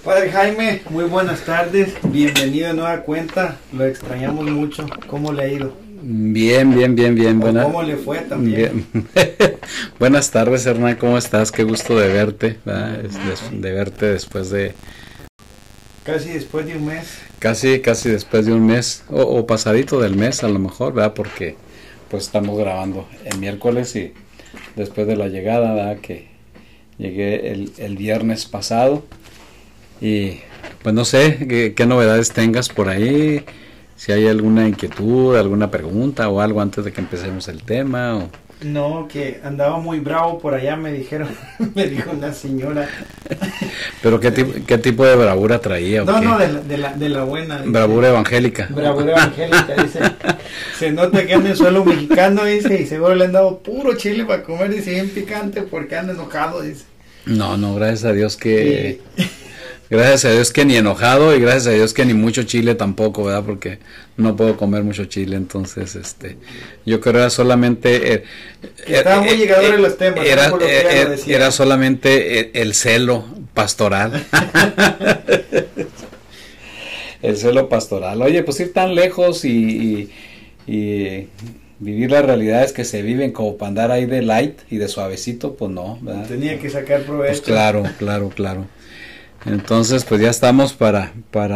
Padre Jaime, muy buenas tardes, bienvenido de nueva cuenta, lo extrañamos mucho, ¿cómo le ha ido? Bien. ¿Cómo le fue también? Bien. Buenas tardes, Hernán, ¿cómo estás? Qué gusto de verte, de verte después de... Casi después de un mes. Casi después de un mes, o pasadito del mes a lo mejor, ¿verdad? Porque pues estamos grabando el miércoles y después de la llegada, ¿verdad? Que llegué el viernes pasado y pues no sé qué novedades tengas por ahí, si hay alguna inquietud, alguna pregunta o algo antes de que empecemos el tema. O... No, que andaba muy bravo por allá, me dijeron, me dijo una señora. ¿Pero qué tipo de bravura traía? No, de la buena. Dice, bravura evangélica. Bravura evangélica, dice. Se nota que anda en suelo mexicano, dice, y seguro le han dado puro chile para comer, dice, bien picante porque anda enojado, dice. No, gracias a Dios que... Gracias a Dios que ni enojado y gracias a Dios que ni mucho chile tampoco, ¿verdad? Porque no puedo comer mucho chile, entonces, yo creo que era solamente... Estaba muy llegador en los temas. Era solamente el celo pastoral. El celo pastoral. Oye, pues ir tan lejos y vivir las realidades que se viven como para andar ahí de light y de suavecito, pues no, ¿verdad? Tenía que sacar provecho. Pues claro. Entonces, pues ya estamos para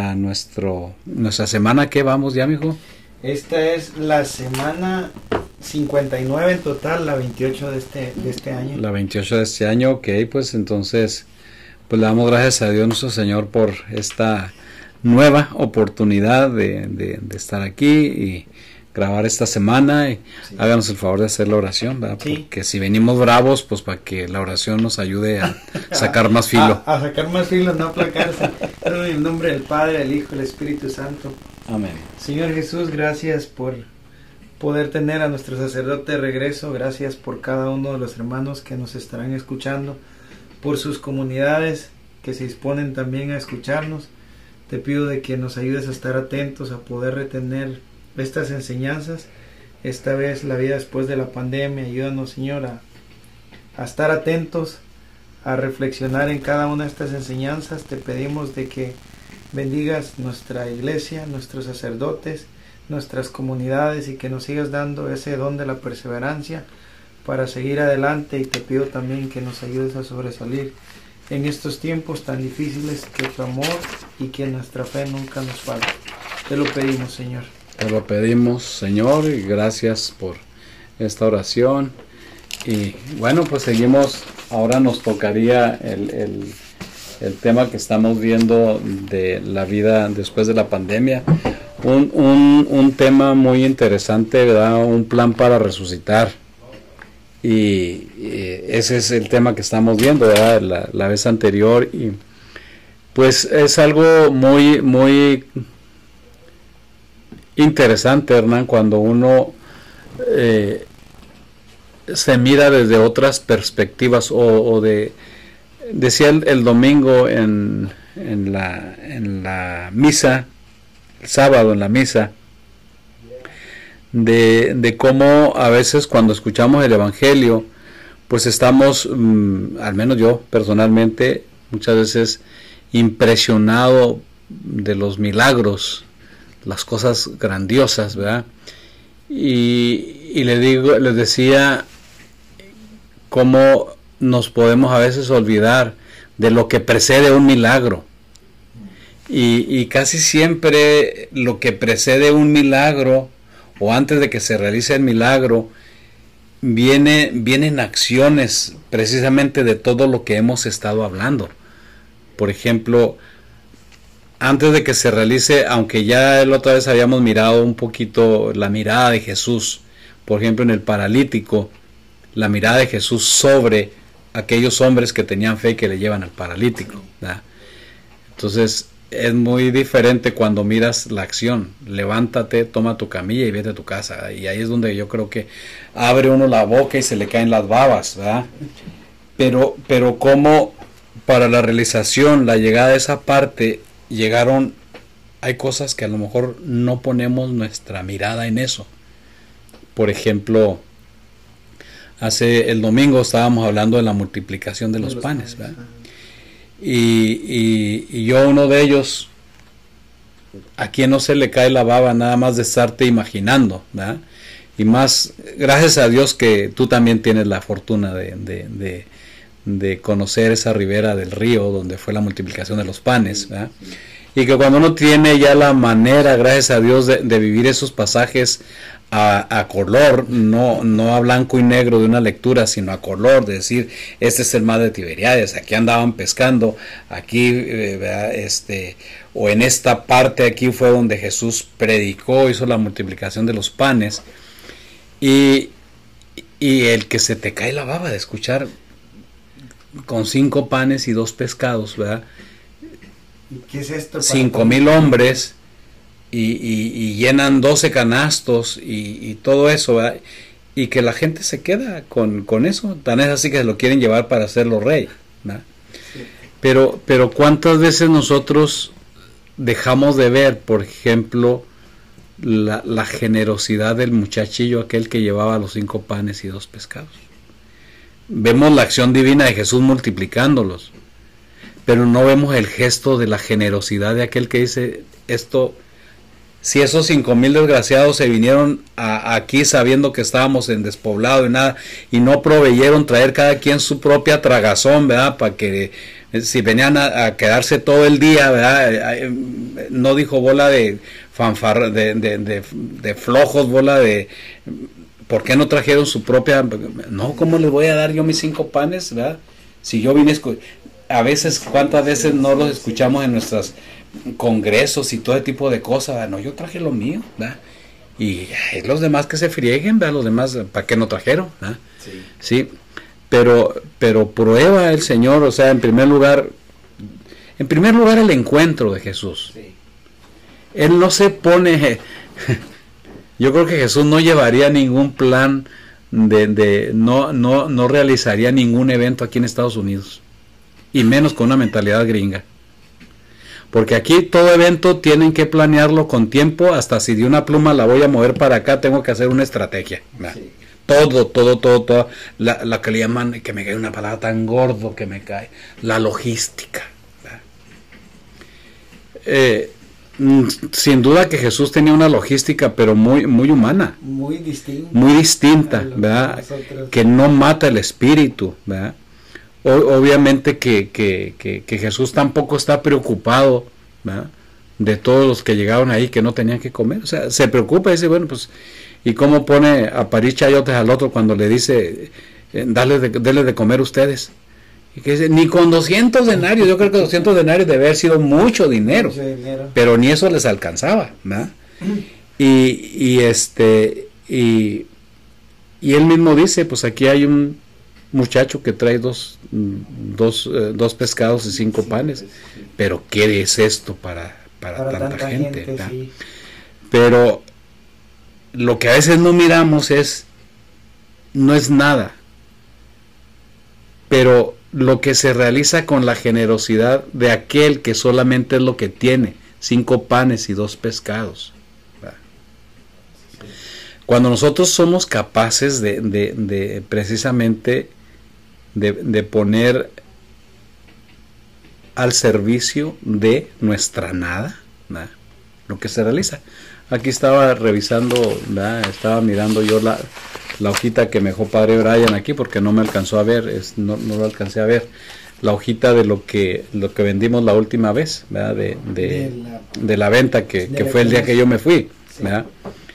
nuestra semana. ¿Qué vamos ya, mijo? Esta es la semana 59 en total, la 28 de este año. La 28 de este año, ok, pues entonces, pues le damos gracias a Dios nuestro Señor por esta nueva oportunidad de estar aquí y grabar esta semana y sí. Háganos el favor de hacer la oración, ¿verdad? Sí. Porque si venimos bravos, pues para que la oración nos ayude a sacar más filo. A sacar más filo, no aplacarse. En el nombre del Padre, del Hijo y del Espíritu Santo. Amén. Señor Jesús, gracias por poder tener a nuestro sacerdote de regreso. Gracias por cada uno de los hermanos que nos estarán escuchando, por sus comunidades que se disponen también a escucharnos. Te pido de que nos ayudes a estar atentos, a poder retener estas enseñanzas, esta vez la vida después de la pandemia. Ayúdanos, Señor, a estar atentos, a reflexionar en cada una de estas enseñanzas. Te pedimos de que bendigas nuestra iglesia, nuestros sacerdotes, nuestras comunidades y que nos sigas dando ese don de la perseverancia para seguir adelante, y te pido también que nos ayudes a sobresalir en estos tiempos tan difíciles, que tu amor y que nuestra fe nunca nos falte. Te lo pedimos, Señor. Te lo pedimos, Señor, y gracias por esta oración. Y bueno, pues seguimos. Ahora nos tocaría el tema que estamos viendo de la vida después de la pandemia. Un tema muy interesante, ¿verdad? Un plan para resucitar. Y ese es el tema que estamos viendo, ¿verdad? La vez anterior. Y pues es algo muy interesante, Hernán, cuando uno se mira desde otras perspectivas decía el domingo en la misa, el sábado en la misa, de cómo a veces cuando escuchamos el evangelio, pues estamos, al menos yo personalmente, muchas veces impresionado de los milagros, las cosas grandiosas, ¿verdad? Y les decía cómo nos podemos a veces olvidar de lo que precede un milagro. Y casi siempre lo que precede un milagro, o antes de que se realice el milagro, vienen acciones precisamente de todo lo que hemos estado hablando. Por ejemplo, antes de que se realice, aunque ya la otra vez habíamos mirado un poquito la mirada de Jesús, por ejemplo en el paralítico, la mirada de Jesús sobre aquellos hombres que tenían fe y que le llevan al paralítico, ¿verdad? Entonces es muy diferente cuando miras la acción. Levántate, toma tu camilla y vete a tu casa, ¿verdad? Y ahí es donde yo creo que abre uno la boca y se le caen las babas, ¿verdad? Pero como para la realización, la llegada de esa parte, hay cosas que a lo mejor no ponemos nuestra mirada en eso. Por ejemplo, el domingo estábamos hablando de la multiplicación de los panes, ¿verdad? y yo uno de ellos, a quien no se le cae la baba nada más de estarte imaginando, ¿verdad? Y más, gracias a Dios que tú también tienes la fortuna de conocer esa ribera del río donde fue la multiplicación de los panes, ¿verdad? Y que cuando uno tiene ya la manera, gracias a Dios, de vivir esos pasajes a color, no a blanco y negro de una lectura, sino a color, de decir, este es el mar de Tiberíades, aquí andaban pescando, aquí, o en esta parte aquí fue donde Jesús predicó, hizo la multiplicación de los panes, y el que se te cae la baba de escuchar con 5 panes y 2 pescados, ¿verdad? ¿Qué es esto? 5,000 hombres y llenan 12 canastos y todo eso, ¿verdad? Y que la gente se queda con eso, tan es así que se lo quieren llevar para hacerlo rey, ¿verdad? Sí. Pero ¿cuántas veces nosotros dejamos de ver, por ejemplo, la generosidad del muchachillo aquel que llevaba los 5 panes y 2 pescados? Vemos la acción divina de Jesús multiplicándolos, pero no vemos el gesto de la generosidad de aquel que dice, esto, si esos 5,000 desgraciados se vinieron aquí sabiendo que estábamos en despoblado y nada, y no proveyeron traer cada quien su propia tragazón, ¿verdad? Para que si venían a quedarse todo el día, ¿verdad? No dijo bola de fanfarra, de flojos, bola de... ¿Por qué no trajeron su propia? No, ¿cómo les voy a dar yo mis 5 panes, ¿verdad? Si yo vine a veces, ¿cuántas veces no los escuchamos en nuestros congresos y todo ese tipo de cosas? ¿Verdad? No, yo traje lo mío, ¿verdad? Y los demás que se frieguen, ¿verdad? Los demás, ¿para qué no trajeron? ¿Verdad? Sí. Sí, pero prueba el Señor, o sea, en primer lugar el encuentro de Jesús. Sí. Él no se pone... Yo creo que Jesús no llevaría ningún plan no realizaría ningún evento aquí en Estados Unidos, y menos con una mentalidad gringa, porque aquí todo evento tienen que planearlo con tiempo, hasta si de una pluma la voy a mover para acá tengo que hacer una estrategia, sí. todo, la que le llaman, que me cae una palabra tan gordo que me cae, la logística. Sin duda que Jesús tenía una logística, pero muy humana, muy distinta, ¿verdad? Que no mata el espíritu, ¿verdad? Obviamente que Jesús tampoco está preocupado, ¿verdad?, de todos los que llegaron ahí que no tenían que comer. O sea, se preocupa y dice, bueno, pues, ¿y cómo pone a parir chayotes al otro cuando le dice, denle de comer ustedes? Y que dice, ni con 200 denarios, yo creo que 200 denarios debe haber sido mucho dinero, pero ni eso les alcanzaba, ¿verdad? Y él mismo dice, pues aquí hay un muchacho que trae dos pescados y 5 panes, pero ¿qué es esto para tanta gente? Sí. Pero lo que a veces no miramos no es nada, pero lo que se realiza con la generosidad de aquel que solamente es lo que tiene, 5 panes y 2 pescados. Cuando nosotros somos capaces de precisamente de poner al servicio de nuestra nada, ¿verdad?, lo que se realiza. Aquí estaba revisando, ¿verdad?, estaba mirando yo la hojita que me dejó Padre Brian aquí, porque no me alcanzó a ver, no lo alcancé a ver, la hojita de lo que vendimos la última vez, ¿verdad?, de la venta que fue el día que yo me fui, ¿verdad?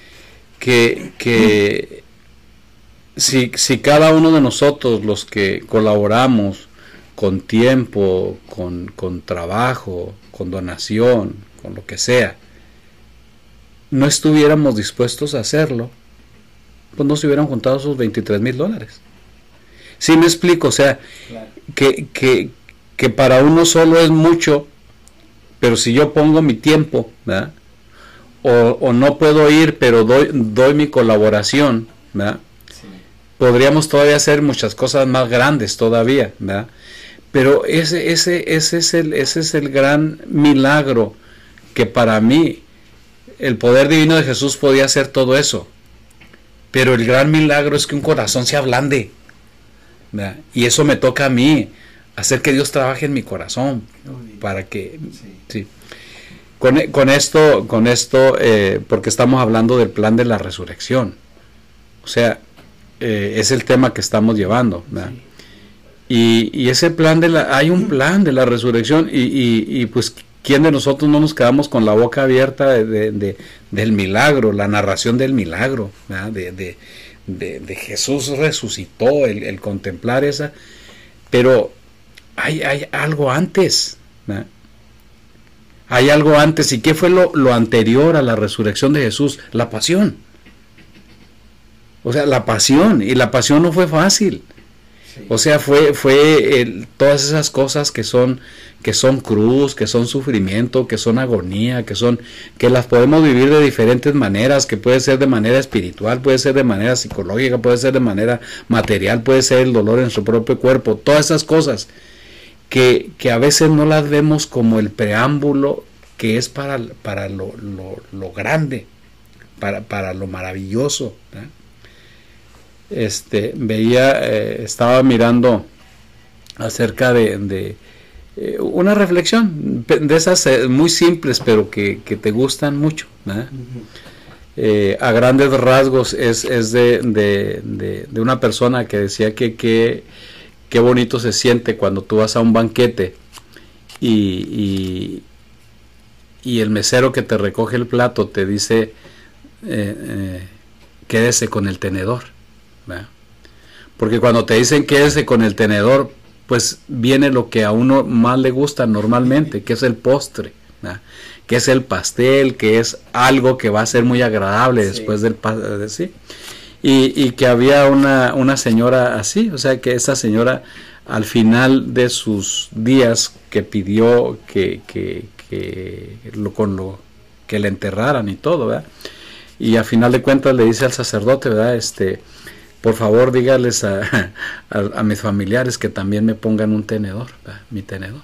Que si cada uno de nosotros, los que colaboramos con tiempo, con trabajo, con donación, con lo que sea, no estuviéramos dispuestos a hacerlo, pues no se hubieran juntado esos $23,000. ¿Sí me explico? O sea, claro, que para uno solo es mucho, pero si yo pongo mi tiempo, ¿verdad?, o no puedo ir, pero doy mi colaboración, ¿verdad?, sí, podríamos todavía hacer muchas cosas más grandes todavía, ¿verdad? Pero ese es el gran milagro, que para mí el poder divino de Jesús podía hacer todo eso, pero el gran milagro es que un corazón se ablande, ¿verdad? Y eso me toca a mí hacer que Dios trabaje en mi corazón, para que, sí. Con esto, porque estamos hablando del plan de la resurrección, o sea, es el tema que estamos llevando, ¿verdad? Y ese plan hay un plan de la resurrección, y pues, ¿quién de nosotros no nos quedamos con la boca abierta del milagro, la narración del milagro, ¿verdad? De Jesús resucitó, el contemplar esa, pero hay algo antes, ¿verdad? Hay algo antes. ¿Y qué fue lo anterior a la resurrección de Jesús? La pasión. O sea, la pasión. Y la pasión no fue fácil. Sí. O sea, fue todas esas cosas que son cruz, que son sufrimiento, que son agonía, que las podemos vivir de diferentes maneras, que puede ser de manera espiritual, puede ser de manera psicológica, puede ser de manera material, puede ser el dolor en su propio cuerpo. Todas esas cosas que a veces no las vemos como el preámbulo que es para lo grande, para lo maravilloso, ¿eh? Estaba mirando acerca de una reflexión de esas muy simples, pero que te gustan mucho, ¿eh? A grandes rasgos es de una persona que decía que qué bonito se siente cuando tú vas a un banquete y el mesero que te recoge el plato te dice, quédese con el tenedor, ¿verdad? Porque cuando te dicen quédese con el tenedor, pues viene lo que a uno más le gusta normalmente, que es el postre, ¿verdad? Que es el pastel, que es algo que va a ser muy agradable después del pastel, ¿sí? Y que había una señora así, o sea que esa señora al final de sus días que pidió que le enterraran y todo, ¿verdad? Y al final de cuentas le dice al sacerdote, ¿verdad? Por favor dígales a mis familiares que también me pongan un tenedor, ¿verdad? Mi tenedor.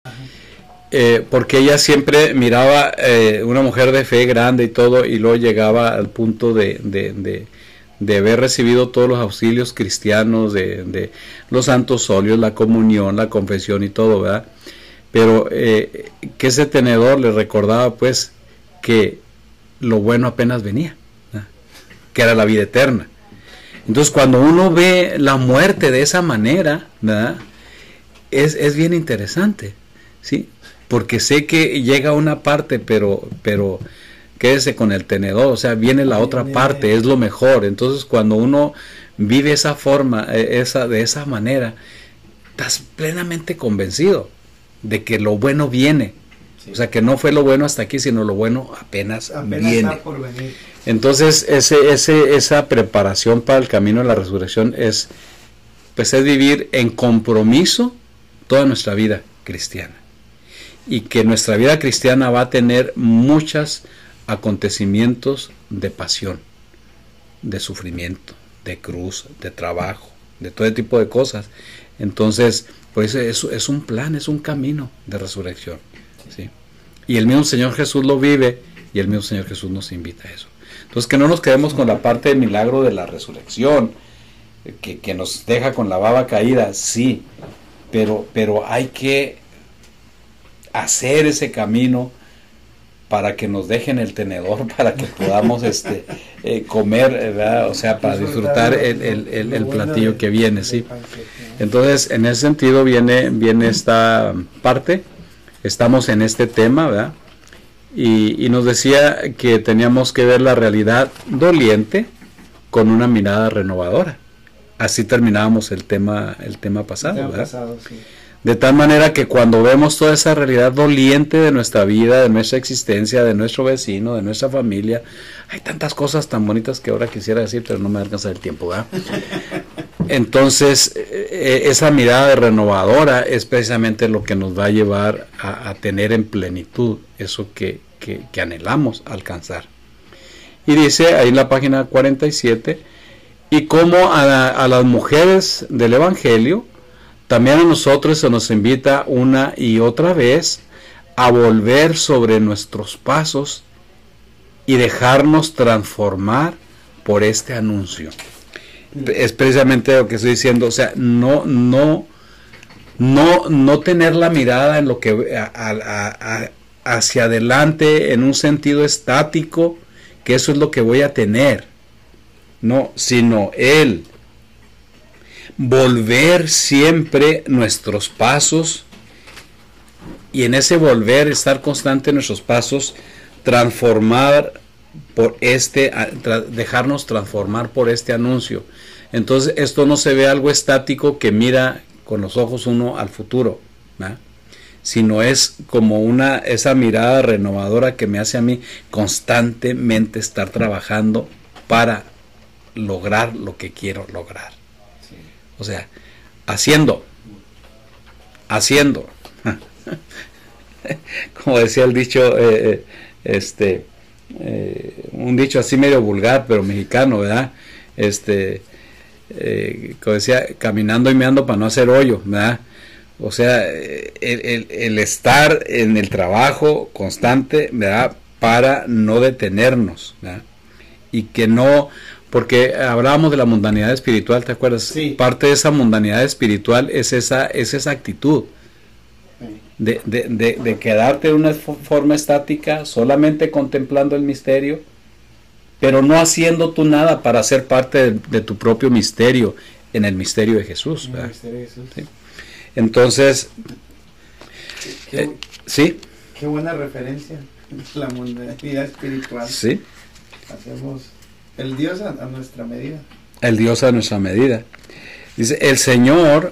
Porque ella siempre miraba una mujer de fe grande y todo, y luego llegaba al punto de haber recibido todos los auxilios cristianos, de los santos óleos, la comunión, la confesión y todo, ¿verdad? Pero que ese tenedor le recordaba pues que lo bueno apenas venía, ¿verdad? Que era la vida eterna. Entonces cuando uno ve la muerte de esa manera, ¿verdad? Es bien interesante, ¿sí? Porque sé que llega una parte, pero quédese con el tenedor, o sea, viene la otra parte, es lo mejor. Entonces cuando uno vive esa forma, de esa manera, estás plenamente convencido de que lo bueno viene. Sí. O sea, que no fue lo bueno hasta aquí, sino lo bueno apenas viene. Está por venir. Entonces esa preparación para el camino de la resurrección es vivir en compromiso toda nuestra vida cristiana, y que nuestra vida cristiana va a tener muchos acontecimientos de pasión, de sufrimiento, de cruz, de trabajo, de todo tipo de cosas. Entonces, pues es un plan, es un camino de resurrección, ¿sí? Y el mismo Señor Jesús lo vive, y el mismo Señor Jesús nos invita a eso. Entonces, que no nos quedemos con la parte del milagro de la resurrección, que nos deja con la baba caída, sí, pero hay que hacer ese camino para que nos dejen el tenedor, para que podamos comer, ¿verdad? O sea, para disfrutar el platillo que viene, ¿sí? Entonces, en ese sentido viene esta parte. Estamos en este tema, ¿verdad? Y nos decía que teníamos que ver la realidad doliente con una mirada renovadora. Así terminábamos el tema pasado, ¿verdad? Sí. De tal manera que cuando vemos toda esa realidad doliente de nuestra vida, de nuestra existencia, de nuestro vecino, de nuestra familia, hay tantas cosas tan bonitas que ahora quisiera decir, pero no me alcanza el tiempo, ¿verdad? Entonces, esa mirada renovadora es precisamente lo que nos va a llevar a tener en plenitud eso que anhelamos alcanzar. Y dice ahí en la página 47, y como a las mujeres del Evangelio, también a nosotros se nos invita una y otra vez a volver sobre nuestros pasos y dejarnos transformar por este anuncio. Es precisamente lo que estoy diciendo, o sea, no No tener la mirada en lo que hacia adelante en un sentido estático, que eso es lo que voy a tener, no, sino el volver siempre nuestros pasos, y en ese volver, estar constante en nuestros pasos, transformar por dejarnos transformar por este anuncio. Entonces esto no se ve algo estático que mira con los ojos uno al futuro, ¿verdad? Sino es como esa mirada renovadora que me hace a mí constantemente estar trabajando para lograr lo que quiero lograr. Sí. O sea, haciendo. Como decía el dicho, un dicho así medio vulgar, pero mexicano, ¿verdad? Como decía, caminando y meando para no hacer hoyo, ¿verdad? O sea, el estar en el trabajo constante, ¿verdad? Para no detenernos, ¿verdad? Y que no, porque hablábamos de la mundanidad espiritual, ¿te acuerdas? Sí. Parte de esa mundanidad espiritual es esa actitud de quedarte de una forma estática, solamente contemplando el misterio, pero no haciendo tú nada para ser parte de tu propio misterio, en el misterio de Jesús, ¿verdad? Misterio de Jesús. ¿Sí? Entonces, ¿sí? Qué buena referencia, la mundanidad espiritual. Sí. Hacemos el Dios a nuestra medida. El Dios a nuestra medida. Dice, el Señor,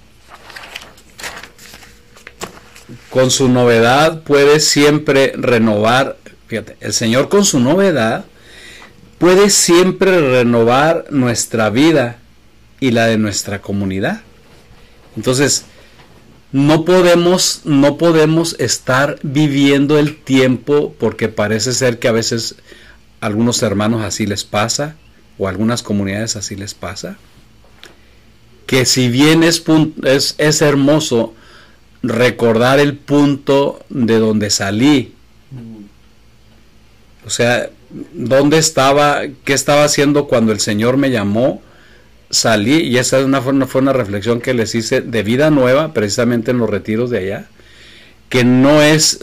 con su novedad, puede siempre renovar. Fíjate, el Señor con su novedad puede siempre renovar nuestra vida y la de nuestra comunidad. Entonces, no podemos estar viviendo el tiempo, porque parece ser que a veces a algunos hermanos así les pasa, o a algunas comunidades así les pasa, que si bien es hermoso recordar el punto de donde salí, o sea, dónde estaba, qué estaba haciendo cuando el Señor me llamó, salí, y esa fue una reflexión que les hice de vida nueva, precisamente en los retiros de allá, que no es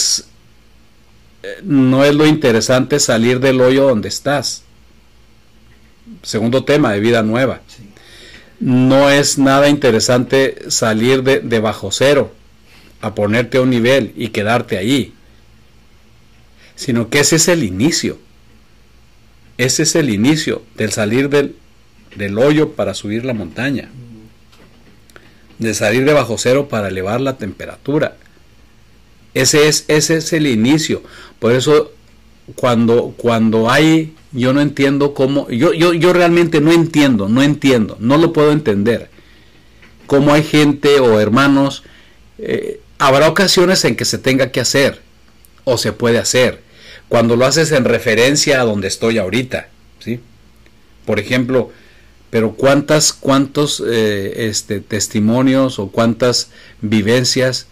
lo interesante salir del hoyo donde estás. Segundo tema de vida nueva. Sí. No es nada interesante salir de bajo cero a ponerte a un nivel y quedarte allí, sino que ese es el inicio. Ese es el inicio del salir del hoyo para subir la montaña, de salir de bajo cero para elevar la temperatura. Ese es el inicio. Por eso cuando hay, yo no entiendo cómo, yo realmente no entiendo, no lo puedo entender, cómo hay gente o hermanos, habrá ocasiones en que se tenga que hacer, o se puede hacer, cuando lo haces en referencia a donde estoy ahorita, ¿sí? Por ejemplo, pero cuántos testimonios o cuántas vivencias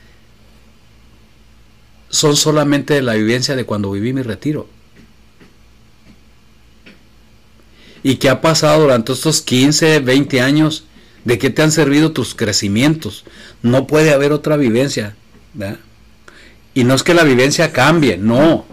son solamente de la vivencia de cuando viví mi retiro. ¿Y qué ha pasado durante estos 15, 20 años? ¿De qué te han servido tus crecimientos? No puede haber otra vivencia, ¿verdad? Y no es que la vivencia cambie, no.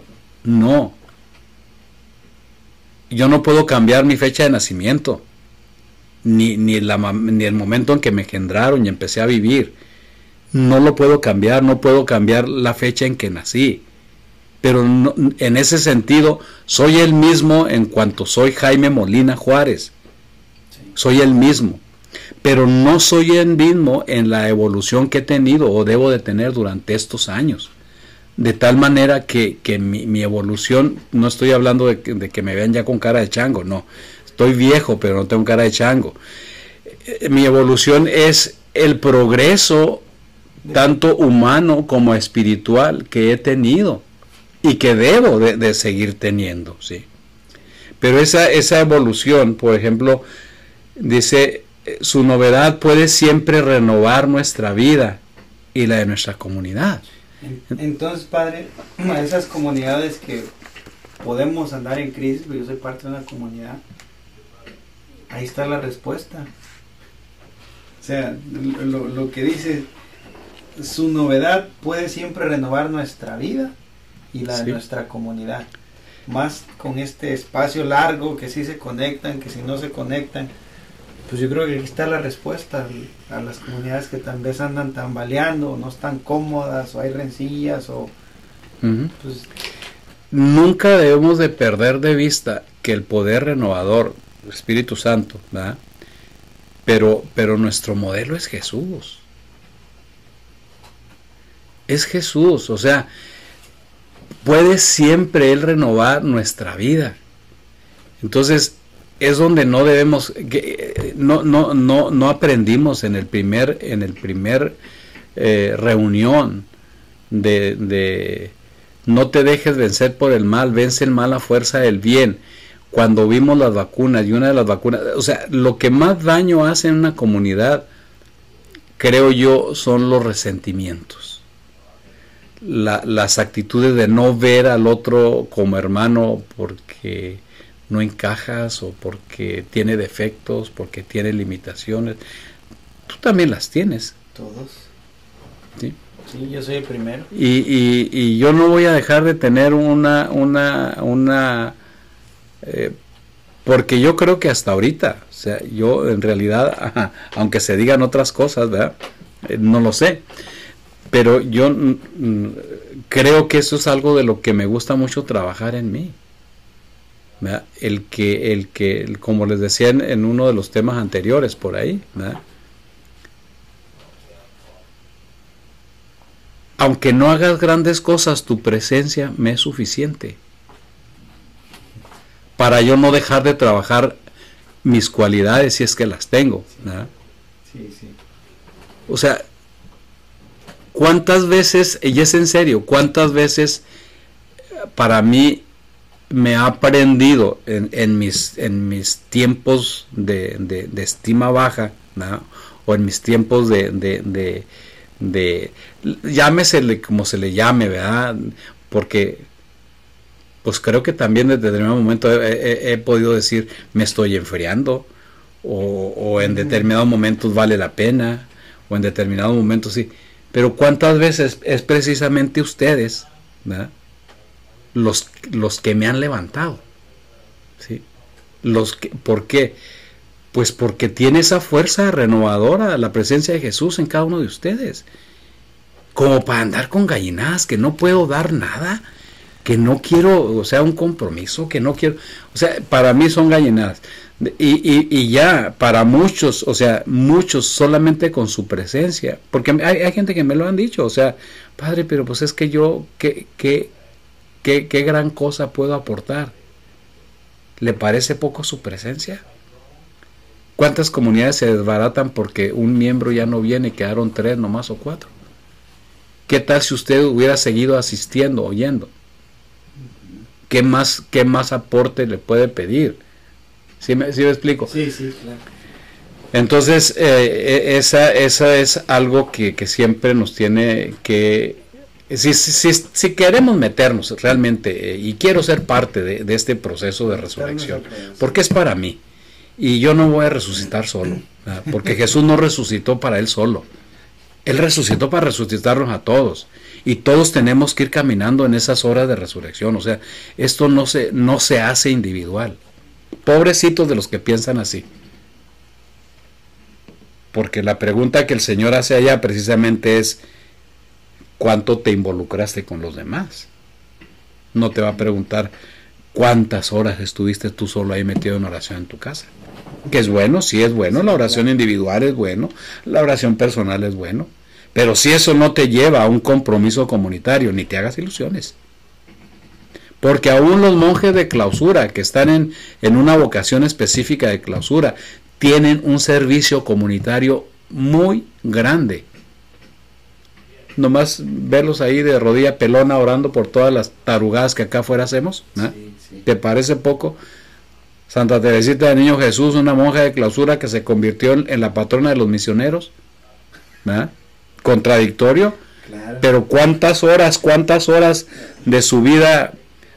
Yo no puedo cambiar mi fecha de nacimiento, ni el momento en que me engendraron y empecé a vivir. No lo puedo cambiar, no puedo cambiar la fecha en que nací. Pero no, en ese sentido, soy el mismo en cuanto soy Jaime Molina Juárez. Soy el mismo. Pero no soy el mismo en la evolución que he tenido o debo de tener durante estos años. De tal manera que mi evolución, no estoy hablando de que me vean ya con cara de chango, no. Estoy viejo, pero no tengo cara de chango. Mi evolución es el progreso tanto humano como espiritual que he tenido y que debo de seguir teniendo, ¿sí? Pero esa evolución, por ejemplo, dice, su novedad puede siempre renovar nuestra vida y la de nuestra comunidad. Entonces, Padre, a esas comunidades que podemos andar en crisis, yo soy parte de una comunidad, ahí está la respuesta. O sea, lo que dice, su novedad puede siempre renovar nuestra vida y la de nuestra comunidad. Más con este espacio largo, que sí se conectan, que si no se conectan. Pues yo creo que aquí está la respuesta a las comunidades que tal vez andan tambaleando, o no están cómodas, o hay rencillas, o... pues, nunca debemos de perder de vista que el poder renovador, el Espíritu Santo, ¿verdad? Pero nuestro modelo es Jesús. Es Jesús, o sea, puede siempre Él renovar nuestra vida. Entonces, es donde no debemos, no aprendimos en el primer reunión de no te dejes vencer por el mal, vence el mal a fuerza del bien. Cuando vimos las vacunas, y una de las vacunas, o sea, lo que más daño hace en una comunidad, creo yo, son los resentimientos. Las actitudes de no ver al otro como hermano porque no encajas, o porque tiene defectos, porque tiene limitaciones. Tú también las tienes. Todos. ¿Sí? Sí, yo soy el primero. Y yo no voy a dejar de tener porque yo creo que hasta ahorita, o sea, yo en realidad, aunque se digan otras cosas, ¿verdad? No lo sé, pero yo creo que eso es algo de lo que me gusta mucho trabajar en mí, ¿verdad? El que como les decía en uno de los temas anteriores por ahí, ¿verdad? Aunque no hagas grandes cosas, tu presencia me es suficiente para yo no dejar de trabajar mis cualidades si es que las tengo, ¿verdad? Sí, sí. O sea, ¿cuántas veces, y es en serio, cuántas veces para mí me ha aprendido en mis tiempos de estima baja, ¿verdad? O en mis tiempos de llámesele como se le llame, ¿verdad? Porque pues creo que también desde determinado momento he podido decir, me estoy enfriando, o en determinados momentos vale la pena, o en determinados momentos sí, pero cuántas veces es precisamente ustedes, ¿verdad? los que me han levantado, ¿sí? ¿Por qué? Pues porque tiene esa fuerza renovadora, la presencia de Jesús en cada uno de ustedes, como para andar con gallinadas, que no puedo dar nada, que no quiero, o sea, un compromiso, que no quiero, o sea, para mí son gallinadas, y ya, para muchos, o sea, muchos solamente con su presencia, porque hay gente que me lo han dicho, o sea, padre, pero pues es que yo, ¿qué gran cosa puedo aportar? ¿Le parece poco su presencia? ¿Cuántas comunidades se desbaratan porque un miembro ya no viene y quedaron 3 nomás o 4? ¿Qué tal si usted hubiera seguido asistiendo, oyendo? ¿Qué más aporte le puede pedir? ¿Sí me explico? Sí, sí, claro. Entonces, esa es algo que siempre nos tiene que... Si queremos meternos realmente, y quiero ser parte de este proceso de resurrección, porque es para mí, y yo no voy a resucitar solo, ¿verdad? Porque Jesús no resucitó para Él solo, Él resucitó para resucitarnos a todos, y todos tenemos que ir caminando en esas horas de resurrección. O sea, esto no se hace individual. Pobrecitos de los que piensan así, porque la pregunta que el Señor hace allá precisamente es: ¿cuánto te involucraste con los demás? No te va a preguntar cuántas horas estuviste tú solo ahí metido en oración en tu casa. Que es bueno, sí es bueno, la oración individual es bueno, la oración personal es bueno, pero si eso no te lleva a un compromiso comunitario, ni te hagas ilusiones. Porque aún los monjes de clausura, que están en una vocación específica de clausura, tienen un servicio comunitario muy grande. Nomás verlos ahí de rodilla pelona orando por todas las tarugadas que acá afuera hacemos, ¿no? Sí, sí. ¿Te parece poco? Santa Teresita del Niño Jesús, una monja de clausura que se convirtió en la patrona de los misioneros, ¿no? Contradictorio, claro. Pero cuántas horas de su vida,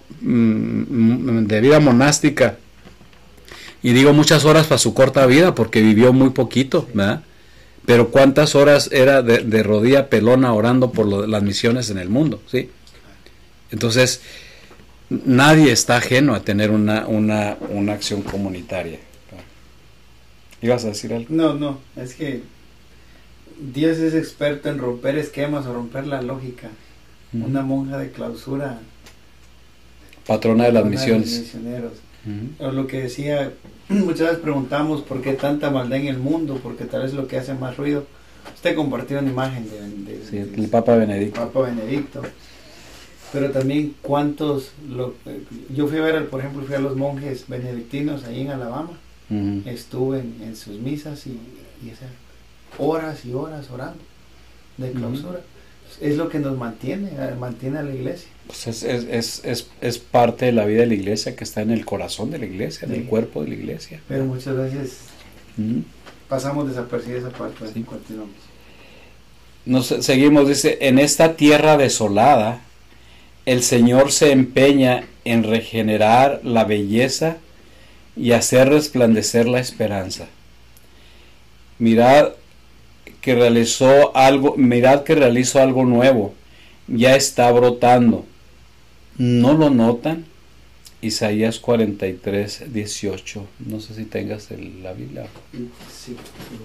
de vida monástica, y digo muchas horas para su corta vida porque vivió muy poquito, ¿verdad? pero ¿cuántas horas era de rodilla pelona orando por las misiones en el mundo? ¿Sí? Entonces, nadie está ajeno a tener una acción comunitaria. ¿Ibas a decir algo? No, es que Dios es experto en romper esquemas o romper la lógica. Una monja de clausura, patrona de las misiones. Misioneros. O lo que decía, muchas veces preguntamos por qué tanta maldad en el mundo, porque tal vez lo que hace más ruido. Usted compartió una imagen del Papa Benedicto. Pero también cuántos, yo fui a ver, por ejemplo, fui a los monjes benedictinos ahí en Alabama. Estuve en sus misas y o sea, horas y horas orando de clausura. Es lo que nos mantiene a la iglesia. Pues es parte de la vida de la iglesia, que está en el corazón de la iglesia, en el cuerpo de la iglesia. Pero muchas veces pasamos desapercibida esa parte. Sí. Continuamos. Seguimos, dice, en esta tierra desolada, el Señor se empeña en regenerar la belleza y hacer resplandecer la esperanza. Mirad que realizó algo nuevo, ya está brotando. ¿No lo notan? Isaías 43, 18. No sé si tengas la Biblia. Sí.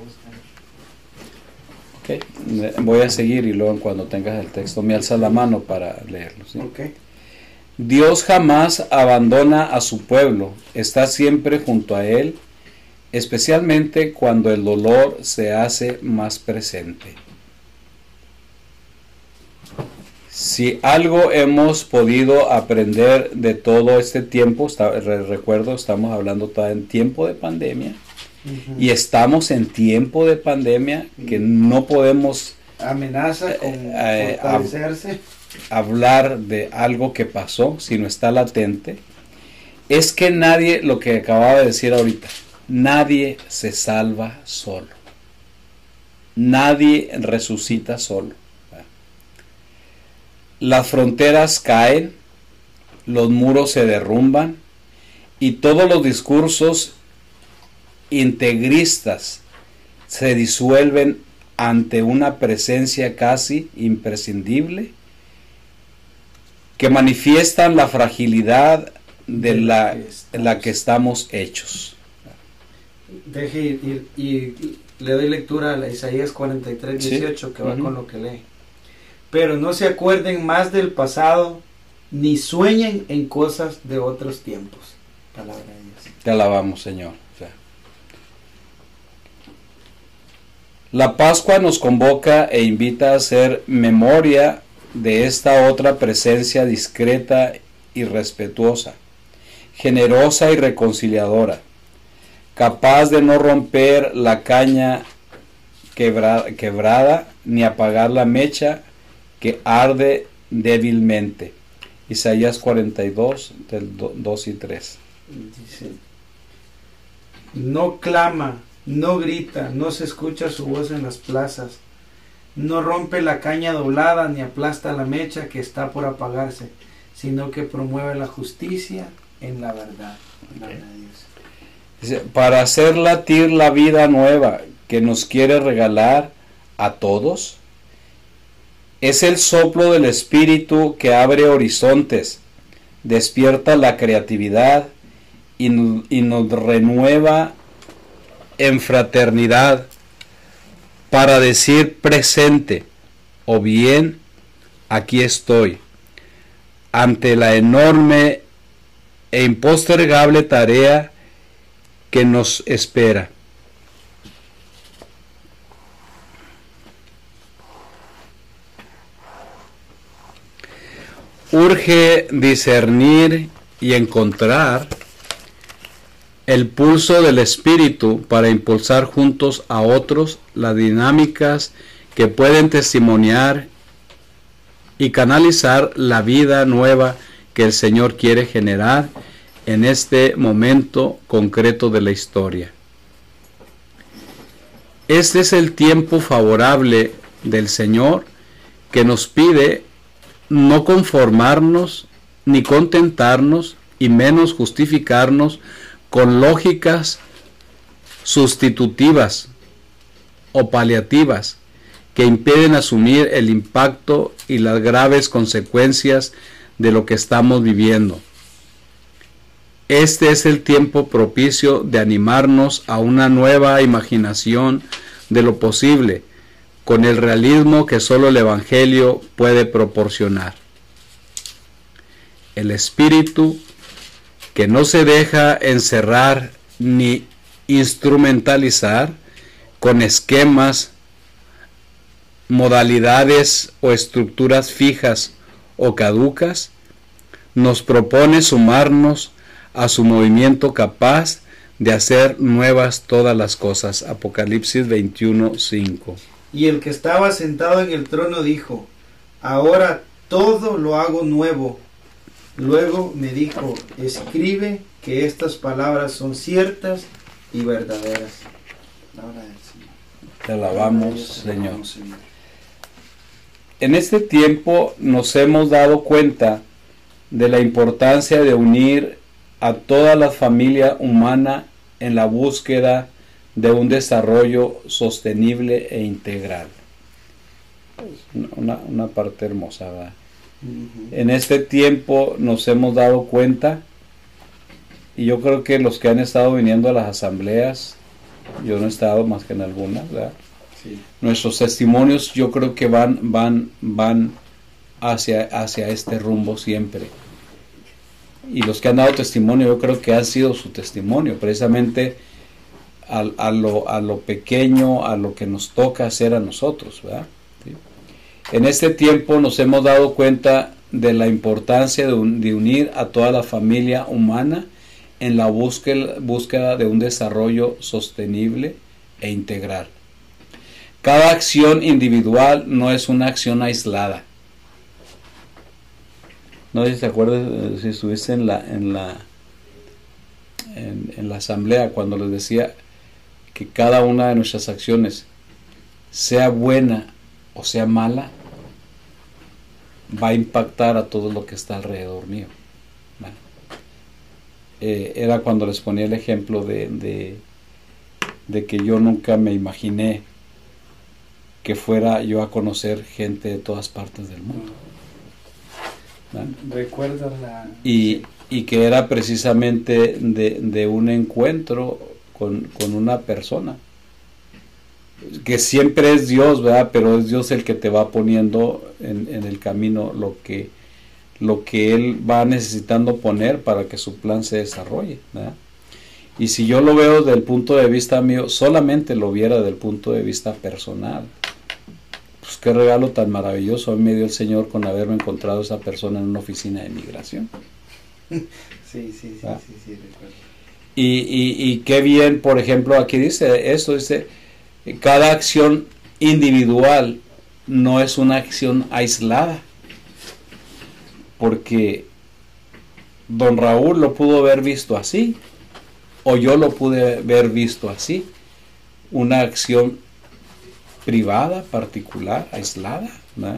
Ok, voy a seguir y luego cuando tengas el texto me alzas la mano para leerlo. ¿Sí? Okay. Dios jamás abandona a su pueblo, está siempre junto a él, especialmente cuando el dolor se hace más presente. Si algo hemos podido aprender de todo este tiempo, recuerdo, estamos hablando todavía en tiempo de pandemia, y estamos en tiempo de pandemia que no podemos amenaza con fortalecerse, hablar de algo que pasó, sino está latente. Es que nadie, lo que acababa de decir ahorita, nadie se salva solo, nadie resucita solo. Las fronteras caen, los muros se derrumban y todos los discursos integristas se disuelven ante una presencia casi imprescindible que manifiestan la fragilidad de la que estamos hechos. Deje ir y le doy lectura a Isaías 43, 18, ¿sí? Que va con lo que lee. Pero no se acuerden más del pasado, ni sueñen en cosas de otros tiempos. Palabra de Dios. Te alabamos, Señor. La Pascua nos convoca e invita a hacer memoria de esta otra presencia discreta y respetuosa, generosa y reconciliadora, capaz de no romper la caña quebrada ni apagar la mecha que arde débilmente. Isaías 42, del 2 y 3. Dice, no clama, no grita, no se escucha su voz en las plazas, no rompe la caña doblada ni aplasta la mecha que está por apagarse, sino que promueve la justicia en la verdad. Okay. Dice, para hacer latir la vida nueva que nos quiere regalar a todos, es el soplo del Espíritu que abre horizontes, despierta la creatividad y nos renueva en fraternidad para decir presente o bien aquí estoy ante la enorme e impostergable tarea que nos espera. Urge discernir y encontrar el pulso del Espíritu para impulsar juntos a otros las dinámicas que pueden testimoniar y canalizar la vida nueva que el Señor quiere generar en este momento concreto de la historia. Este es el tiempo favorable del Señor que nos pide no conformarnos ni contentarnos y menos justificarnos con lógicas sustitutivas o paliativas que impiden asumir el impacto y las graves consecuencias de lo que estamos viviendo. Este es el tiempo propicio de animarnos a una nueva imaginación de lo posible, con el realismo que solo el Evangelio puede proporcionar. El espíritu que no se deja encerrar ni instrumentalizar con esquemas, modalidades o estructuras fijas o caducas, nos propone sumarnos a su movimiento capaz de hacer nuevas todas las cosas. Apocalipsis 21:5. Y el que estaba sentado en el trono dijo: ahora todo lo hago nuevo. Luego me dijo: escribe que estas palabras son ciertas y verdaderas. Palabra del Señor. Te alabamos, Señor. En este tiempo nos hemos dado cuenta de la importancia de unir a toda la familia humana en la búsqueda de un desarrollo sostenible e integral. Una parte hermosa, ¿verdad? En este tiempo nos hemos dado cuenta, y yo creo que los que han estado viniendo a las asambleas, yo no he estado más que en algunas, ¿verdad? Sí. Nuestros testimonios yo creo que van hacia este rumbo siempre. Y los que han dado testimonio, yo creo que ha sido su testimonio, precisamente a lo pequeño, a lo que nos toca hacer a nosotros, ¿verdad? ¿Sí? En este tiempo nos hemos dado cuenta de la importancia de unir a toda la familia humana en la búsqueda de un desarrollo sostenible e integral. Cada acción individual no es una acción aislada. No sé si te acuerdas, si estuviste en la asamblea, cuando les decía que cada una de nuestras acciones, sea buena o sea mala, va a impactar a todo lo que está alrededor mío. Bueno, era cuando les ponía el ejemplo de que yo nunca me imaginé que fuera yo a conocer gente de todas partes del mundo. Recuerdo y que era precisamente de un encuentro con una persona que siempre es Dios, ¿verdad? Pero es Dios el que te va poniendo en el camino lo que Él va necesitando poner para que su plan se desarrolle, ¿verdad? Y si yo lo veo desde el punto de vista mío, solamente lo viera desde el punto de vista personal, pues qué regalo tan maravilloso a mí me dio el Señor con haberme encontrado esa persona en una oficina de migración. Sí, recuerdo. Y qué bien, por ejemplo, aquí dice eso, dice, cada acción individual no es una acción aislada, porque don Raúl lo pudo haber visto así, o yo lo pude haber visto así, una acción privada, particular, aislada, ¿no?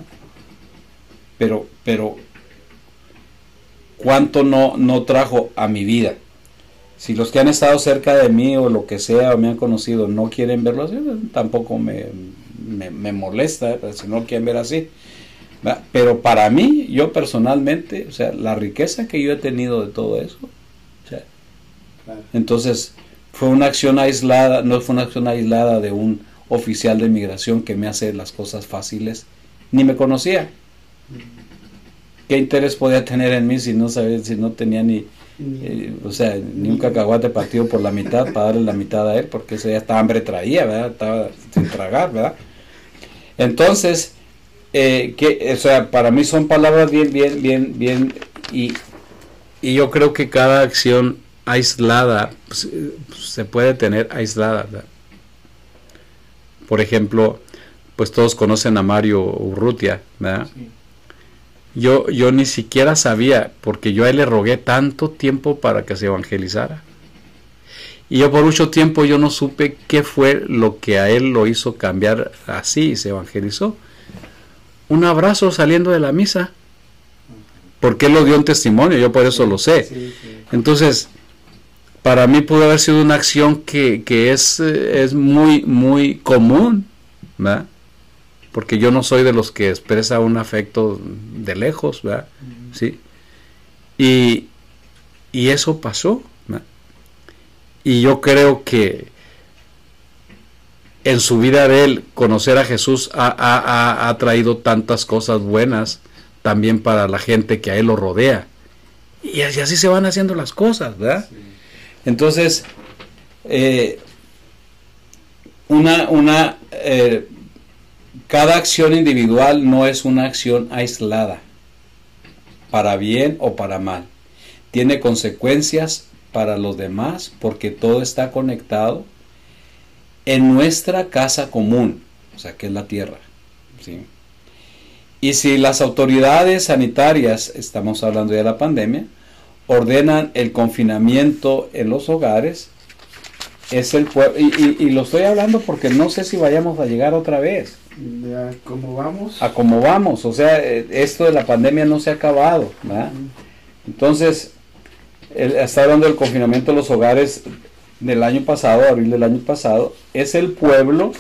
Pero ¿cuánto no trajo a mi vida? Si los que han estado cerca de mí o lo que sea, o me han conocido, no quieren verlo así, tampoco me molesta, si no lo quieren ver así, ¿verdad? Pero para mí, yo personalmente, o sea, la riqueza que yo he tenido de todo eso, o sea, claro. Entonces, fue una acción aislada, no fue una acción aislada de un oficial de migración que me hace las cosas fáciles, ni me conocía. ¿Qué interés podía tener en mí si no tenía ni un cacahuate partido por la mitad para darle la mitad a él, porque ese ya hasta hambre traía, ¿verdad? Estaba sin tragar, ¿verdad? Entonces, para mí son palabras bien, y yo creo que cada acción aislada pues, se puede tener aislada, ¿verdad? Por ejemplo, pues todos conocen a Mario Urrutia, ¿verdad? Sí. Yo ni siquiera sabía, porque yo a él le rogué tanto tiempo para que se evangelizara. Y yo por mucho tiempo yo no supe qué fue lo que a él lo hizo cambiar así y se evangelizó. Un abrazo saliendo de la misa, porque él lo dio un testimonio, yo por eso lo sé. Sí. Entonces, para mí pudo haber sido una acción que es muy, muy común, ¿verdad? Porque yo no soy de los que expresa un afecto de lejos, ¿verdad? ¿Sí? Y eso pasó, ¿verdad? Y yo creo que en su vida de él, conocer a Jesús ha traído tantas cosas buenas también para la gente que a él lo rodea. Y así se van haciendo las cosas, ¿verdad? Sí. Entonces, cada acción individual no es una acción aislada, para bien o para mal. Tiene consecuencias para los demás porque todo está conectado en nuestra casa común, o sea, que es la tierra, ¿sí? Y si las autoridades sanitarias, estamos hablando de la pandemia, ordenan el confinamiento en los hogares, es el pueblo, y lo estoy hablando porque no sé si vayamos a llegar otra vez. ¿A cómo vamos? A cómo vamos, o sea, esto de la pandemia no se ha acabado, ¿verdad? Entonces, está hablando del confinamiento en los hogares del año pasado, abril del año pasado, es el pueblo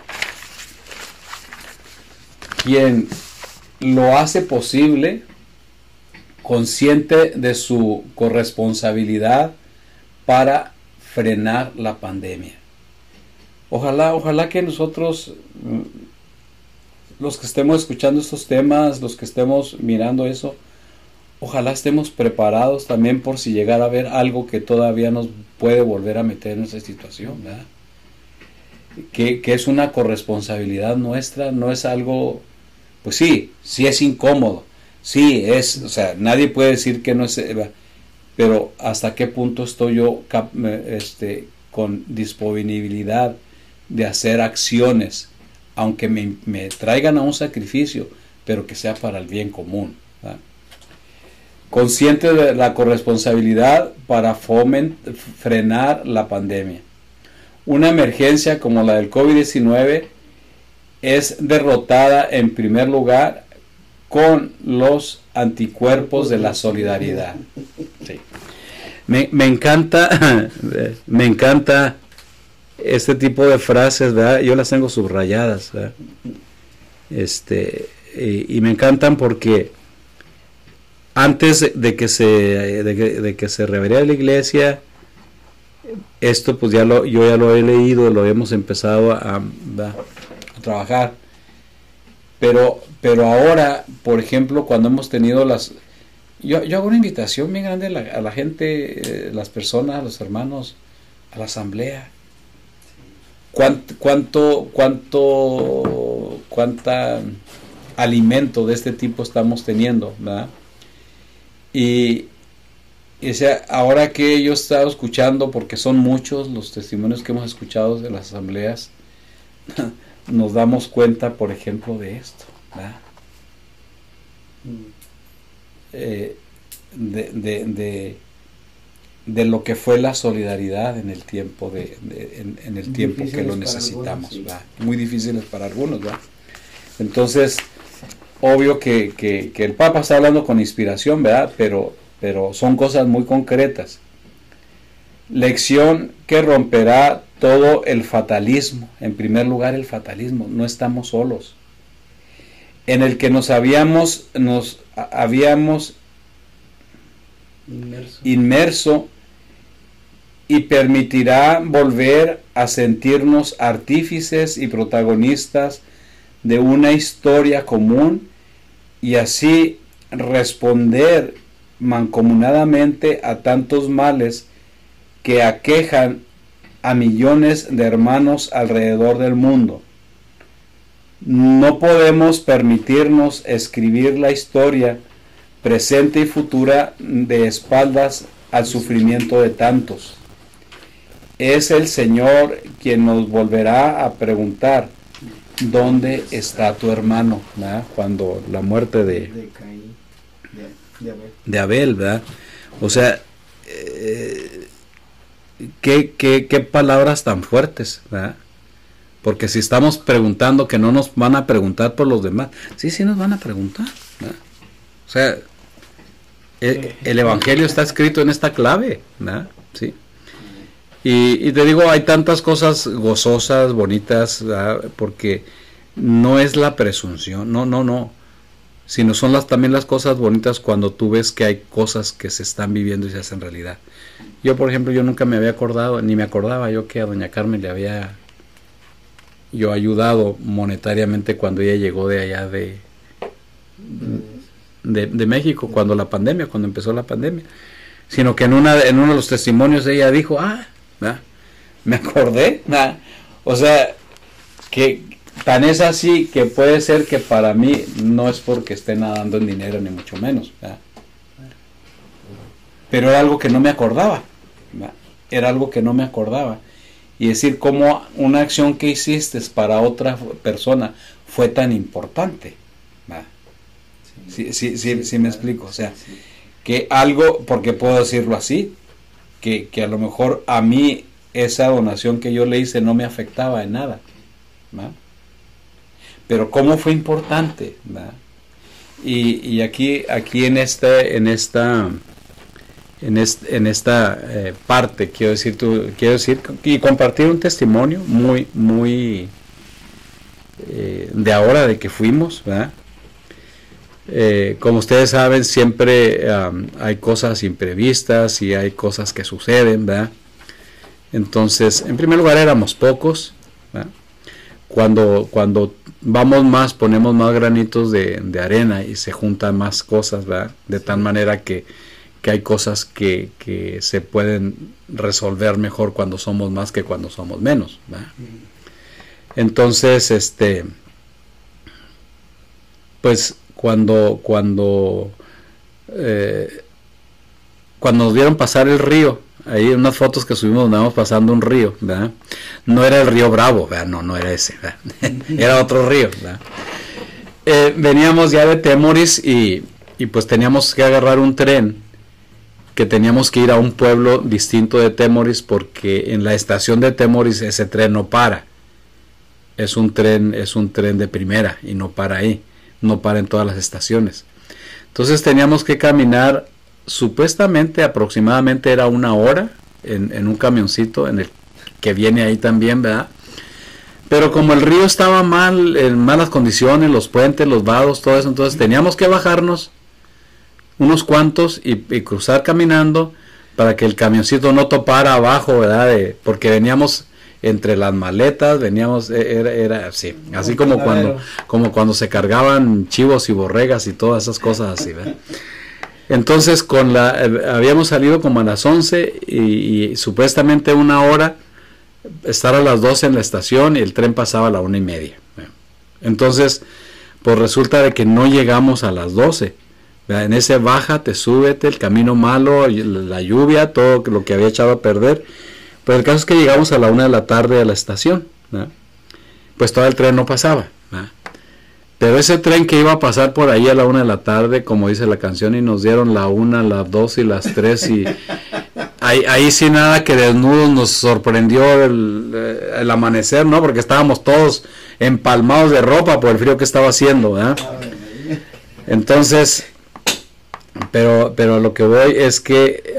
quien lo hace posible, consciente de su corresponsabilidad para frenar la pandemia. Ojalá que nosotros, los que estemos escuchando estos temas, los que estemos mirando eso, ojalá estemos preparados también por si llegara a haber algo que todavía nos puede volver a meter en esa situación, ¿verdad? Que es una corresponsabilidad nuestra, no es algo, pues sí es incómodo, sí es, o sea, nadie puede decir que no es, pero hasta qué punto estoy yo con disponibilidad de hacer acciones, aunque me traigan a un sacrificio, pero que sea para el bien común, ¿verdad? Consciente de la corresponsabilidad para frenar la pandemia. Una emergencia como la del COVID-19 es derrotada en primer lugar con los anticuerpos de la solidaridad. Sí. Me encanta este tipo de frases, ¿verdad? Yo las tengo subrayadas, ¿verdad? Y me encantan porque antes de que se revelara la iglesia, esto pues yo ya lo he leído, lo hemos empezado a trabajar, pero ahora, por ejemplo, cuando hemos tenido yo hago una invitación bien grande a la gente, las personas, a los hermanos, a la asamblea. Cuánta alimento de este tipo estamos teniendo, ¿verdad? Y ahora que yo he estado escuchando, porque son muchos los testimonios que hemos escuchado de las asambleas, nos damos cuenta, por ejemplo, de esto, ¿verdad? De lo que fue la solidaridad en el tiempo en el tiempo que lo necesitamos, algunos, sí. Muy difíciles para algunos, ¿verdad? Entonces, obvio que el Papa está hablando con inspiración, ¿verdad? Pero son cosas muy concretas. Lección que romperá todo el fatalismo. En primer lugar, el fatalismo. No estamos solos. En el que nos habíamos inmerso y permitirá volver a sentirnos artífices y protagonistas de una historia común y así responder mancomunadamente a tantos males que aquejan a millones de hermanos alrededor del mundo. No podemos permitirnos escribir la historia presente y futura de espaldas al sufrimiento de tantos. Es el Señor quien nos volverá a preguntar: ¿dónde está tu hermano? ¿Verdad? Cuando la muerte de Abel, ¿verdad? O sea, qué palabras tan fuertes, ¿verdad? Porque si estamos preguntando que no nos van a preguntar por los demás, sí nos van a preguntar, ¿verdad? O sea, el Evangelio está escrito en esta clave, ¿verdad? Sí. Y te digo, hay tantas cosas gozosas, bonitas, ¿verdad? Porque no es la presunción, no, sino son también las cosas bonitas cuando tú ves que hay cosas que se están viviendo y se hacen realidad. Yo, por ejemplo, yo nunca me había acordado, ni me acordaba yo que a doña Carmen le había yo ayudado monetariamente cuando ella llegó de allá de México, cuando empezó la pandemia, sino que en uno de los testimonios ella dijo, me acordé, o sea, que tan es así que puede ser que para mí no es porque esté nadando en dinero ni mucho menos, ¿verdad? Pero era algo que no me acordaba, ¿verdad? Era algo que no me acordaba, y decir cómo una acción que hiciste para otra persona fue tan importante, ¿verdad? Sí me explico, o sea, que algo, porque puedo decirlo así, que a lo mejor a mí esa donación que yo le hice no me afectaba en nada, ¿verdad? Pero cómo fue importante, ¿verdad? Y aquí en esta parte quiero decir y compartir un testimonio muy de ahora de que fuimos, ¿verdad? Como ustedes saben, siempre hay cosas imprevistas y hay cosas que suceden, ¿verdad? Entonces, en primer lugar éramos pocos, ¿verdad? Cuando vamos más, ponemos más granitos de arena y se juntan más cosas, ¿verdad? De tal manera que hay cosas que se pueden resolver mejor cuando somos más que cuando somos menos, ¿verdad? Entonces, pues cuando nos vieron pasar el río, ahí unas fotos que subimos donde vamos pasando un río, ¿verdad? No era el río Bravo, ¿verdad? No era ese, ¿verdad? Era otro río, ¿verdad? Veníamos ya de Temoris y pues teníamos que agarrar un tren, que teníamos que ir a un pueblo distinto de Temoris, porque en la estación de Temoris ese tren no para. Es un tren de primera y no para ahí, no para en todas las estaciones. Entonces teníamos que caminar, supuestamente aproximadamente era 1 hora en un camioncito en el que viene ahí también, ¿verdad? Pero como el río estaba mal, en malas condiciones, los puentes, los vados, todo eso, entonces teníamos que bajarnos unos cuantos y cruzar caminando para que el camioncito no topara abajo, ¿verdad? Porque veníamos entre las maletas, era así, así como cuando se cargaban chivos y borregas y todas esas cosas así, ¿verdad? Entonces habíamos salido como a las 11 y supuestamente 1 hora, estar a las 12 en la estación, y el tren pasaba a la 1:30. Entonces, pues resulta de que no llegamos a las 12. En ese bájate, súbete, el camino malo, la lluvia, todo lo que había echado a perder. Pero el caso es que llegamos a la 1 de la tarde a la estación, ¿verdad? Pues todo el tren no pasaba, ¿verdad? Pero ese tren que iba a pasar por ahí a la 1 de la tarde, como dice la canción, y nos dieron la 1, las 2 y las 3, y ahí sí nada que desnudos nos sorprendió el amanecer, ¿no? Porque estábamos todos empalmados de ropa por el frío que estaba haciendo, ¿verdad? Entonces, pero a lo que voy es que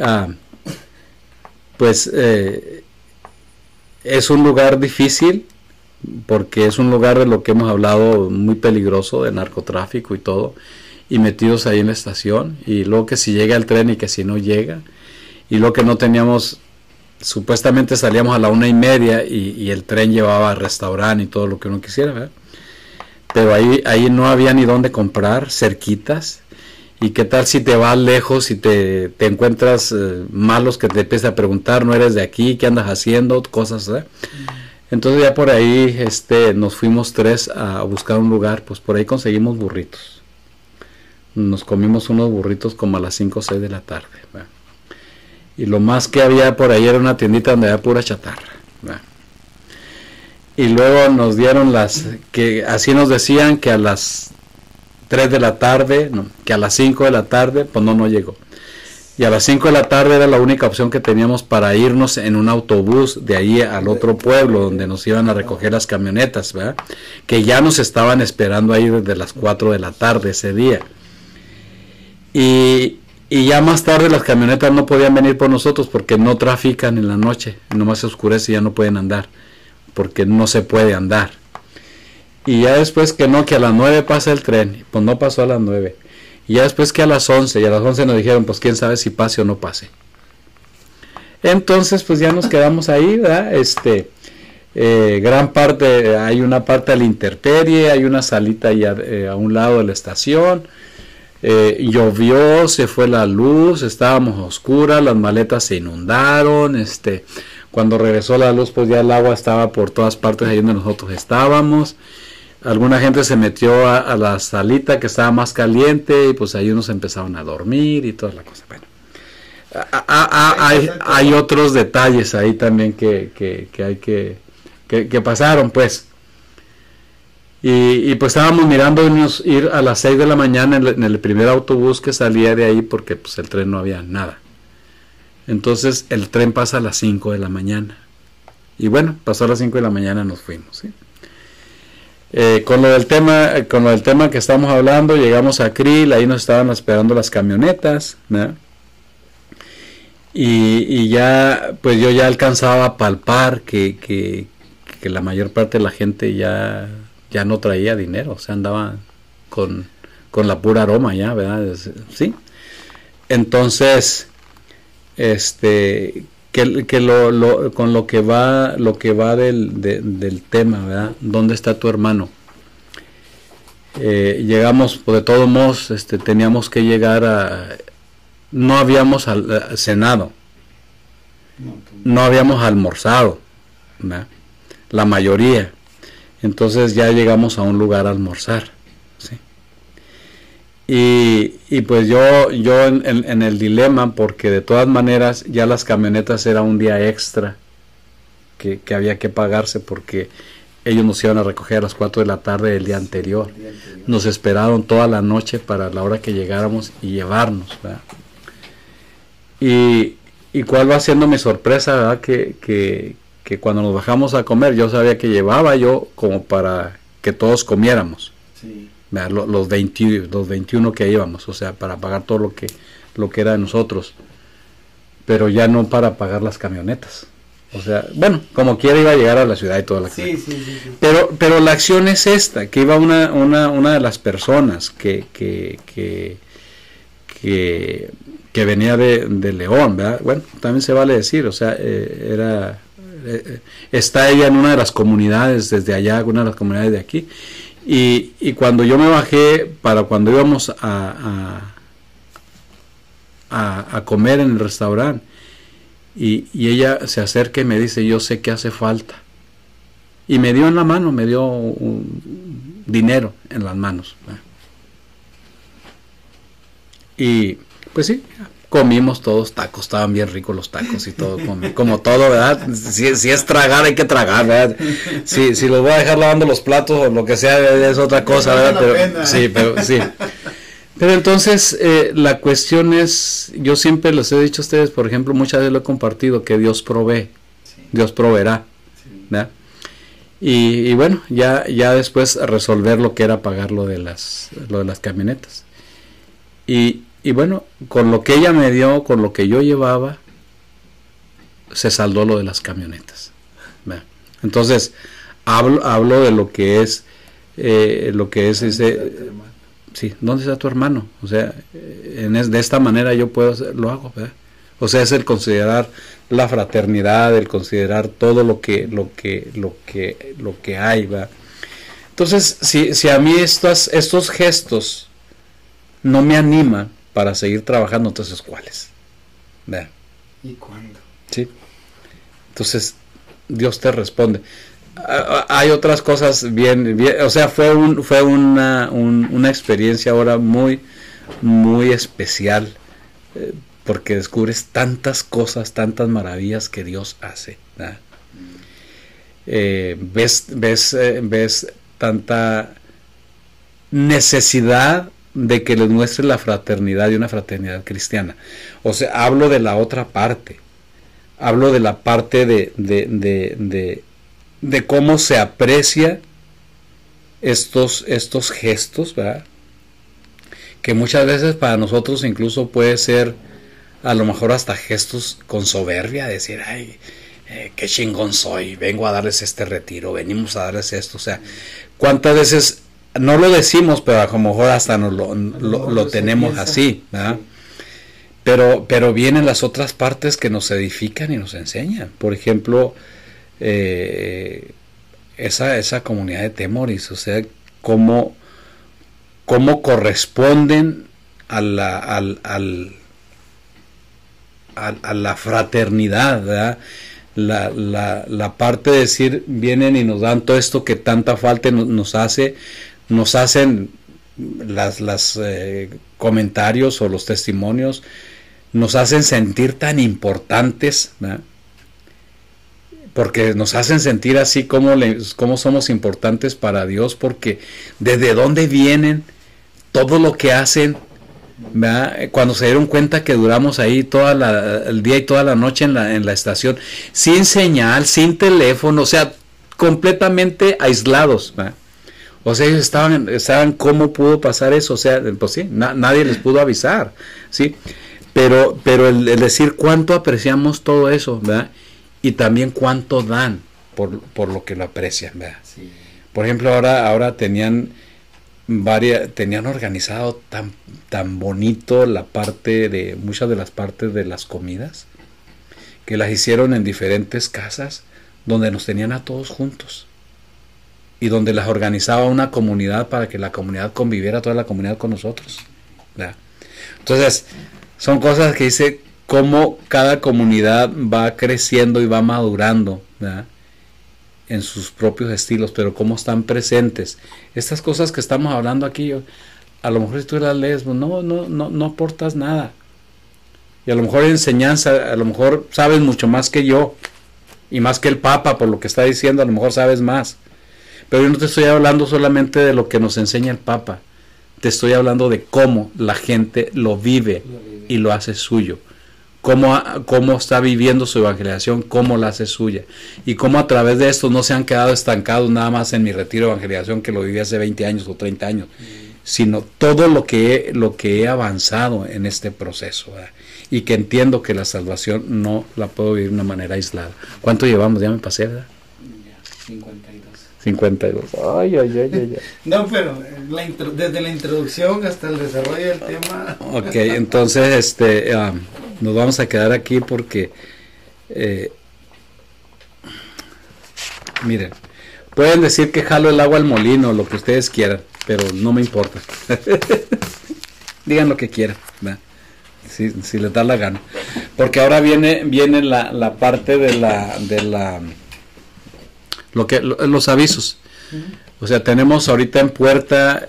es un lugar difícil, porque es un lugar de lo que hemos hablado muy peligroso, de narcotráfico y todo, y metidos ahí en la estación, y luego que si llega el tren y que si no llega, y luego que no teníamos, supuestamente salíamos a la 1:30 y el tren llevaba al restaurante y todo lo que uno quisiera, ¿verdad? Pero ahí no había ni dónde comprar, cerquitas. Y qué tal si te vas lejos y te encuentras malos que te empiezan a preguntar, no eres de aquí, qué andas haciendo, cosas, ¿verdad? Entonces ya por ahí nos fuimos 3 a buscar un lugar, pues por ahí conseguimos burritos. Nos comimos unos burritos como a las 5 o 6 de la tarde, ¿verdad? Y lo más que había por ahí era una tiendita donde había pura chatarra, ¿verdad? Y luego nos dieron que así nos decían que a las 3 de la tarde, no, que a las 5 de la tarde, pues no llegó. Y a las 5 de la tarde era la única opción que teníamos para irnos en un autobús de ahí al otro pueblo donde nos iban a recoger las camionetas, ¿verdad? Que ya nos estaban esperando ahí desde las 4 de la tarde ese día. Y ya más tarde las camionetas no podían venir por nosotros porque no trafican en la noche, nomás se oscurece y ya no pueden andar, porque no se puede andar. Y ya después que no, que a las 9 pasa el tren, pues no pasó a las 9. Y ya después que a las 11, y a las 11 nos dijeron, pues quién sabe si pase o no pase. Entonces pues ya nos quedamos ahí, ¿verdad? Gran parte, hay una parte a la intemperie, hay una salita ahí a un lado de la estación. Llovió, se fue la luz, estábamos a oscuras, las maletas se inundaron, cuando regresó la luz pues ya el agua estaba por todas partes ahí donde nosotros estábamos. Alguna gente se metió a la salita que estaba más caliente y pues ahí unos empezaron a dormir y toda la cosa. Bueno, hay otros detalles ahí también que pasaron pues. Y pues estábamos mirando ir a las 6 de la mañana en el primer autobús que salía de ahí porque pues el tren no había nada. Entonces el tren pasa a las 5 de la mañana. Y bueno, pasó a las 5 de la mañana, nos fuimos, ¿sí? Con lo del tema que estamos hablando, llegamos a Krill, ahí nos estaban esperando las camionetas, ¿no? Y ya, pues yo ya alcanzaba a palpar que la mayor parte de la gente ya no traía dinero, o sea, andaba con la pura aroma ya, ¿verdad? Sí. Entonces, con lo que va del tema, ¿verdad? ¿Dónde está tu hermano? Llegamos, pues de todos modos, teníamos que llegar no habíamos cenado, no habíamos almorzado, ¿verdad? La mayoría. Entonces ya llegamos a un lugar a almorzar, ¿sí? Y pues yo en el dilema, porque de todas maneras ya las camionetas era un día extra que había que pagarse, porque ellos nos iban a recoger a las 4 de la tarde del día anterior. Nos esperaron toda la noche para la hora que llegáramos y llevarnos, ¿verdad? Y cuál va siendo mi sorpresa, ¿verdad? Que cuando nos bajamos a comer, yo sabía que llevaba yo como para que todos comiéramos, sí. Los 21 que íbamos, o sea, para pagar todo lo que era de nosotros, pero ya no para pagar las camionetas. O sea, bueno, como quiera iba a llegar a la ciudad y toda la cosa. Sí. Pero la acción es esta, que iba una de las personas que venía de León, ¿verdad? Bueno, también se vale decir, o sea, está ella en una de las comunidades desde allá, una de las comunidades de aquí, y cuando yo me bajé para cuando íbamos a comer en el restaurante, y ella se acerca y me dice, yo sé que hace falta, y me dio en la mano, me dio un dinero en las manos, ¿verdad? Y pues sí, comimos todos tacos, estaban bien ricos los tacos y todo, como todo, ¿verdad? Si es tragar, hay que tragar, ¿verdad? Si los voy a dejar lavando los platos o lo que sea, es otra cosa, ¿verdad? Pero entonces, la cuestión es, yo siempre les he dicho a ustedes, por ejemplo, muchas veces lo he compartido, que Dios provee, sí. Dios proveerá, ¿verdad? Y bueno, ya después resolver lo que era pagar lo de las camionetas. Y bueno, con lo que ella me dio, con lo que yo llevaba, se saldó lo de las camionetas, ¿verdad? Entonces, hablo de lo que es ese, sí, ¿dónde está tu hermano? O sea, de esta manera yo lo hago, ¿verdad? O sea, es el considerar la fraternidad, el considerar todo lo que hay, ¿verdad? Entonces, si a mí estos gestos no me animan para seguir trabajando, entonces ¿cuáles? ¿Verdad? ¿Y cuándo? Sí. Entonces Dios te responde. Hay otras cosas bien, o sea, fue una experiencia ahora muy muy especial, porque descubres tantas cosas, tantas maravillas que Dios hace, ¿verdad? Ves tanta necesidad de que les muestre la fraternidad y una fraternidad cristiana. O sea, hablo de la otra parte, hablo de la parte de cómo se aprecia estos gestos, ¿verdad? Que muchas veces para nosotros incluso puede ser a lo mejor hasta gestos con soberbia, decir, ay, qué chingón soy, vengo a darles este retiro, venimos a darles esto. O sea, ¿cuántas veces no lo decimos, pero a lo mejor hasta nos lo tenemos así, ¿verdad? Pero vienen las otras partes que nos edifican y nos enseñan. Por ejemplo, esa comunidad de Temoris, o sea, cómo corresponden a la fraternidad, ¿verdad? La parte de decir, vienen y nos dan todo esto que tanta falta nos hacen las comentarios o los testimonios, nos hacen sentir tan importantes, ¿verdad? Porque nos hacen sentir así como somos importantes para Dios, porque desde dónde vienen, todo lo que hacen, ¿verdad? Cuando se dieron cuenta que duramos ahí el día y toda la noche en la estación, sin señal, sin teléfono, o sea, completamente aislados, ¿verdad? O sea, ellos estaban cómo pudo pasar eso, o sea, pues sí, nadie les pudo avisar, ¿sí? Pero el decir cuánto apreciamos todo eso, ¿verdad? Y también cuánto dan por lo que lo aprecian, ¿verdad? Sí. Por ejemplo, ahora tenían organizado tan bonito muchas de las partes de las comidas, que las hicieron en diferentes casas donde nos tenían a todos juntos y donde las organizaba una comunidad para que la comunidad conviviera, toda la comunidad con nosotros, ¿verdad? Entonces, son cosas que dice cómo cada comunidad va creciendo y va madurando, ¿verdad? En sus propios estilos, pero cómo están presentes. Estas cosas que estamos hablando aquí, a lo mejor si tú las lees, no aportas nada. Y a lo mejor enseñanza, a lo mejor sabes mucho más que yo, y más que el Papa, por lo que está diciendo, a lo mejor sabes más. Pero yo no te estoy hablando solamente de lo que nos enseña el Papa, te estoy hablando de cómo la gente lo vive y lo hace suyo. Cómo está viviendo su evangelización, cómo la hace suya, y cómo a través de esto no se han quedado estancados nada más en mi retiro de evangelización que lo viví hace 20 años o 30 años, sino todo lo que he avanzado en este proceso, ¿verdad? Y que entiendo que la salvación no la puedo vivir de una manera aislada. ¿Cuánto llevamos? Ya me pasé, ¿verdad? 52. Ay. No, pero desde la introducción hasta el desarrollo del tema. Ok, entonces nos vamos a quedar aquí porque miren, pueden decir que jalo el agua al molino, lo que ustedes quieran, pero no me importa. Digan lo que quieran, ¿verdad? Si les da la gana, porque ahora viene la parte de los avisos. O sea, tenemos ahorita en puerta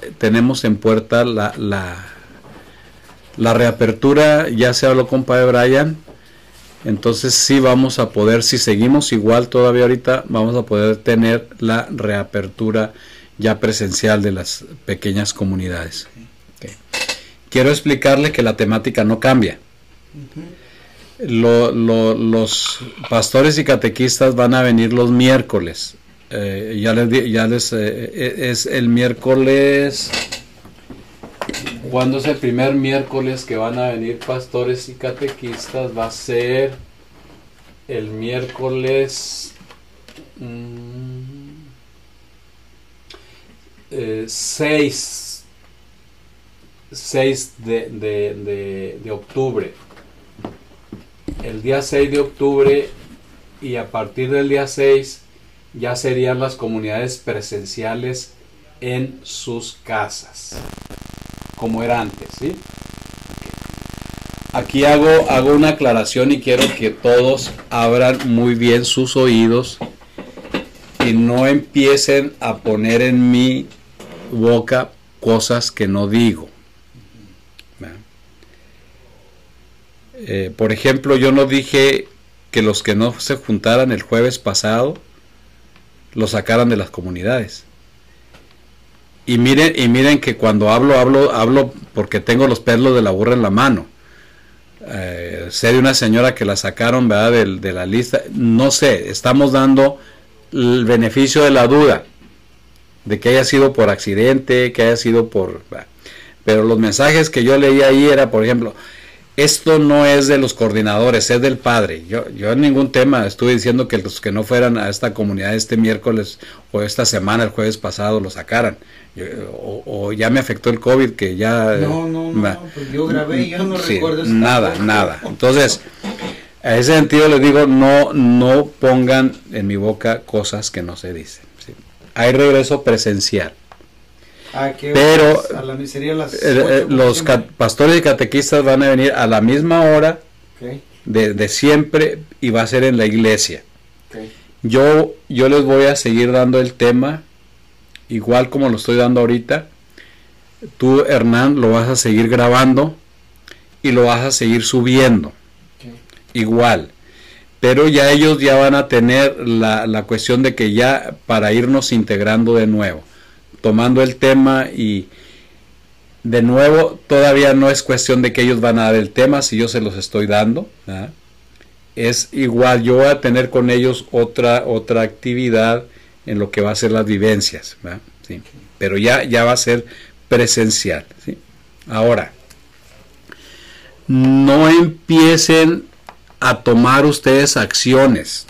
la reapertura. Ya se habló con Padre Brian, entonces sí vamos a poder, si seguimos igual todavía ahorita, vamos a poder tener la reapertura ya presencial de las pequeñas comunidades. Okay. Quiero explicarle que la temática no cambia. Los pastores y catequistas van a venir los miércoles. Es el miércoles. ¿Cuándo es el primer miércoles que van a venir pastores y catequistas? Va a ser el miércoles 6 de octubre. El día 6 de octubre, y a partir del día 6 ya serían las comunidades presenciales en sus casas, como era antes, ¿sí? Aquí hago una aclaración y quiero que todos abran muy bien sus oídos y no empiecen a poner en mi boca cosas que no digo. Por ejemplo, yo no dije que los que no se juntaran el jueves pasado los sacaran de las comunidades. Y miren que cuando hablo porque tengo los pelos de la burra en la mano. Sé de una señora que la sacaron, ¿verdad?, de la lista. No sé, estamos dando el beneficio de la duda de que haya sido por accidente, que haya sido por... Pero los mensajes que yo leí ahí era, por ejemplo, esto no es de los coordinadores, es del padre. Yo en ningún tema estuve diciendo que los que no fueran a esta comunidad este miércoles o esta semana, el jueves pasado, lo sacaran. O ya me afectó el COVID, que ya... No, pues yo grabé y yo no sí, recuerdo eso. Nada. Entonces, a ese sentido les digo, no pongan en mi boca cosas que no se dicen. ¿Sí? Hay regreso presencial. Pero a la miseria las los pastores y catequistas van a venir a la misma hora, okay, de siempre, y va a ser en la iglesia. Okay. Yo les voy a seguir dando el tema igual como lo estoy dando ahorita. Tú, Hernán, lo vas a seguir grabando y lo vas a seguir subiendo, okay, igual. Pero ya ellos ya van a tener la cuestión de que ya para irnos integrando de nuevo, tomando el tema, y de nuevo todavía no es cuestión de que ellos van a dar el tema si yo se los estoy dando, ¿verdad? Es igual, yo voy a tener con ellos otra actividad en lo que va a ser las vivencias, ¿verdad? Sí. Pero ya va a ser presencial, ¿sí? Ahora, no empiecen a tomar ustedes acciones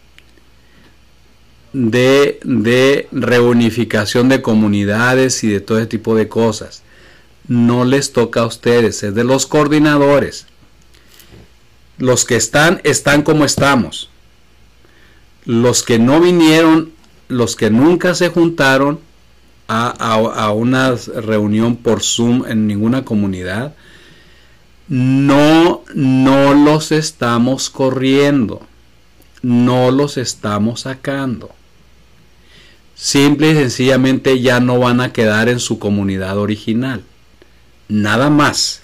de reunificación de comunidades y de todo ese tipo de cosas. No les toca a ustedes, es de los coordinadores. Los que están como estamos. Los que no vinieron, los que nunca se juntaron a una reunión por Zoom en ninguna comunidad, no los estamos corriendo, no los estamos sacando. Simple y sencillamente ya no van a quedar en su comunidad original. Nada más.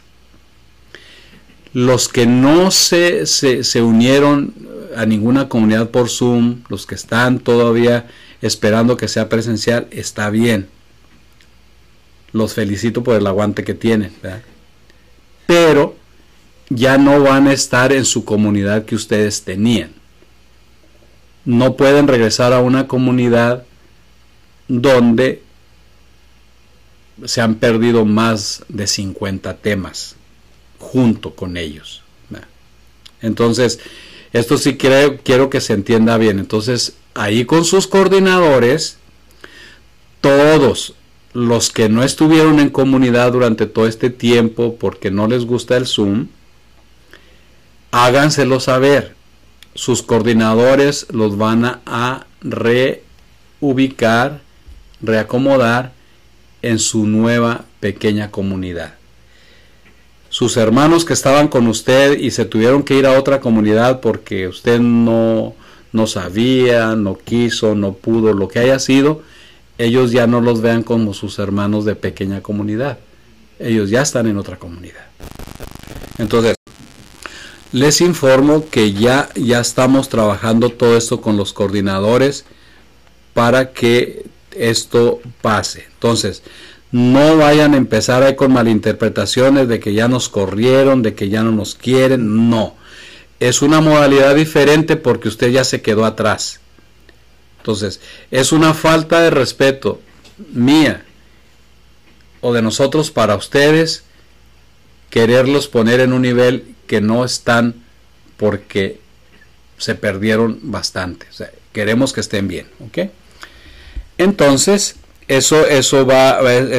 Los que no se unieron a ninguna comunidad por Zoom, los que están todavía esperando que sea presencial, está bien. Los felicito por el aguante que tienen, ¿verdad? Pero ya no van a estar en su comunidad que ustedes tenían. No pueden regresar a una comunidad donde se han perdido más de 50 temas junto con ellos. Entonces, esto sí quiero que se entienda bien. Entonces, ahí con sus coordinadores, todos los que no estuvieron en comunidad durante todo este tiempo porque no les gusta el Zoom, háganselo saber. Sus coordinadores los van a reubicar, reacomodar en su nueva pequeña comunidad. Sus hermanos que estaban con usted y se tuvieron que ir a otra comunidad porque usted no sabía, no quiso, no pudo, lo que haya sido, ellos ya no los vean como sus hermanos de pequeña comunidad. Ellos ya están en otra comunidad. Entonces, les informo que ya estamos trabajando todo esto con los coordinadores para que esto pase. Entonces, no vayan a empezar ahí con malinterpretaciones de que ya nos corrieron, de que ya no nos quieren. No, es una modalidad diferente porque usted ya se quedó atrás. Entonces, es una falta de respeto mía o de nosotros para ustedes quererlos poner en un nivel que no están, porque se perdieron bastante. O sea, queremos que estén bien, ¿ok? Entonces, eso va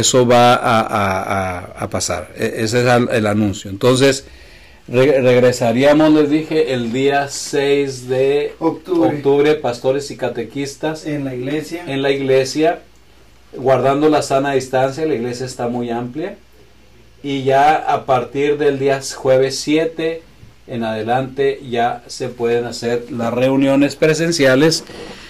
a pasar. Ese es el anuncio. Entonces, regresaríamos, les dije, el día 6 de octubre, pastores y catequistas en la iglesia, guardando la sana distancia. La iglesia está muy amplia, y ya a partir del día jueves 7 en adelante ya se pueden hacer las reuniones presenciales,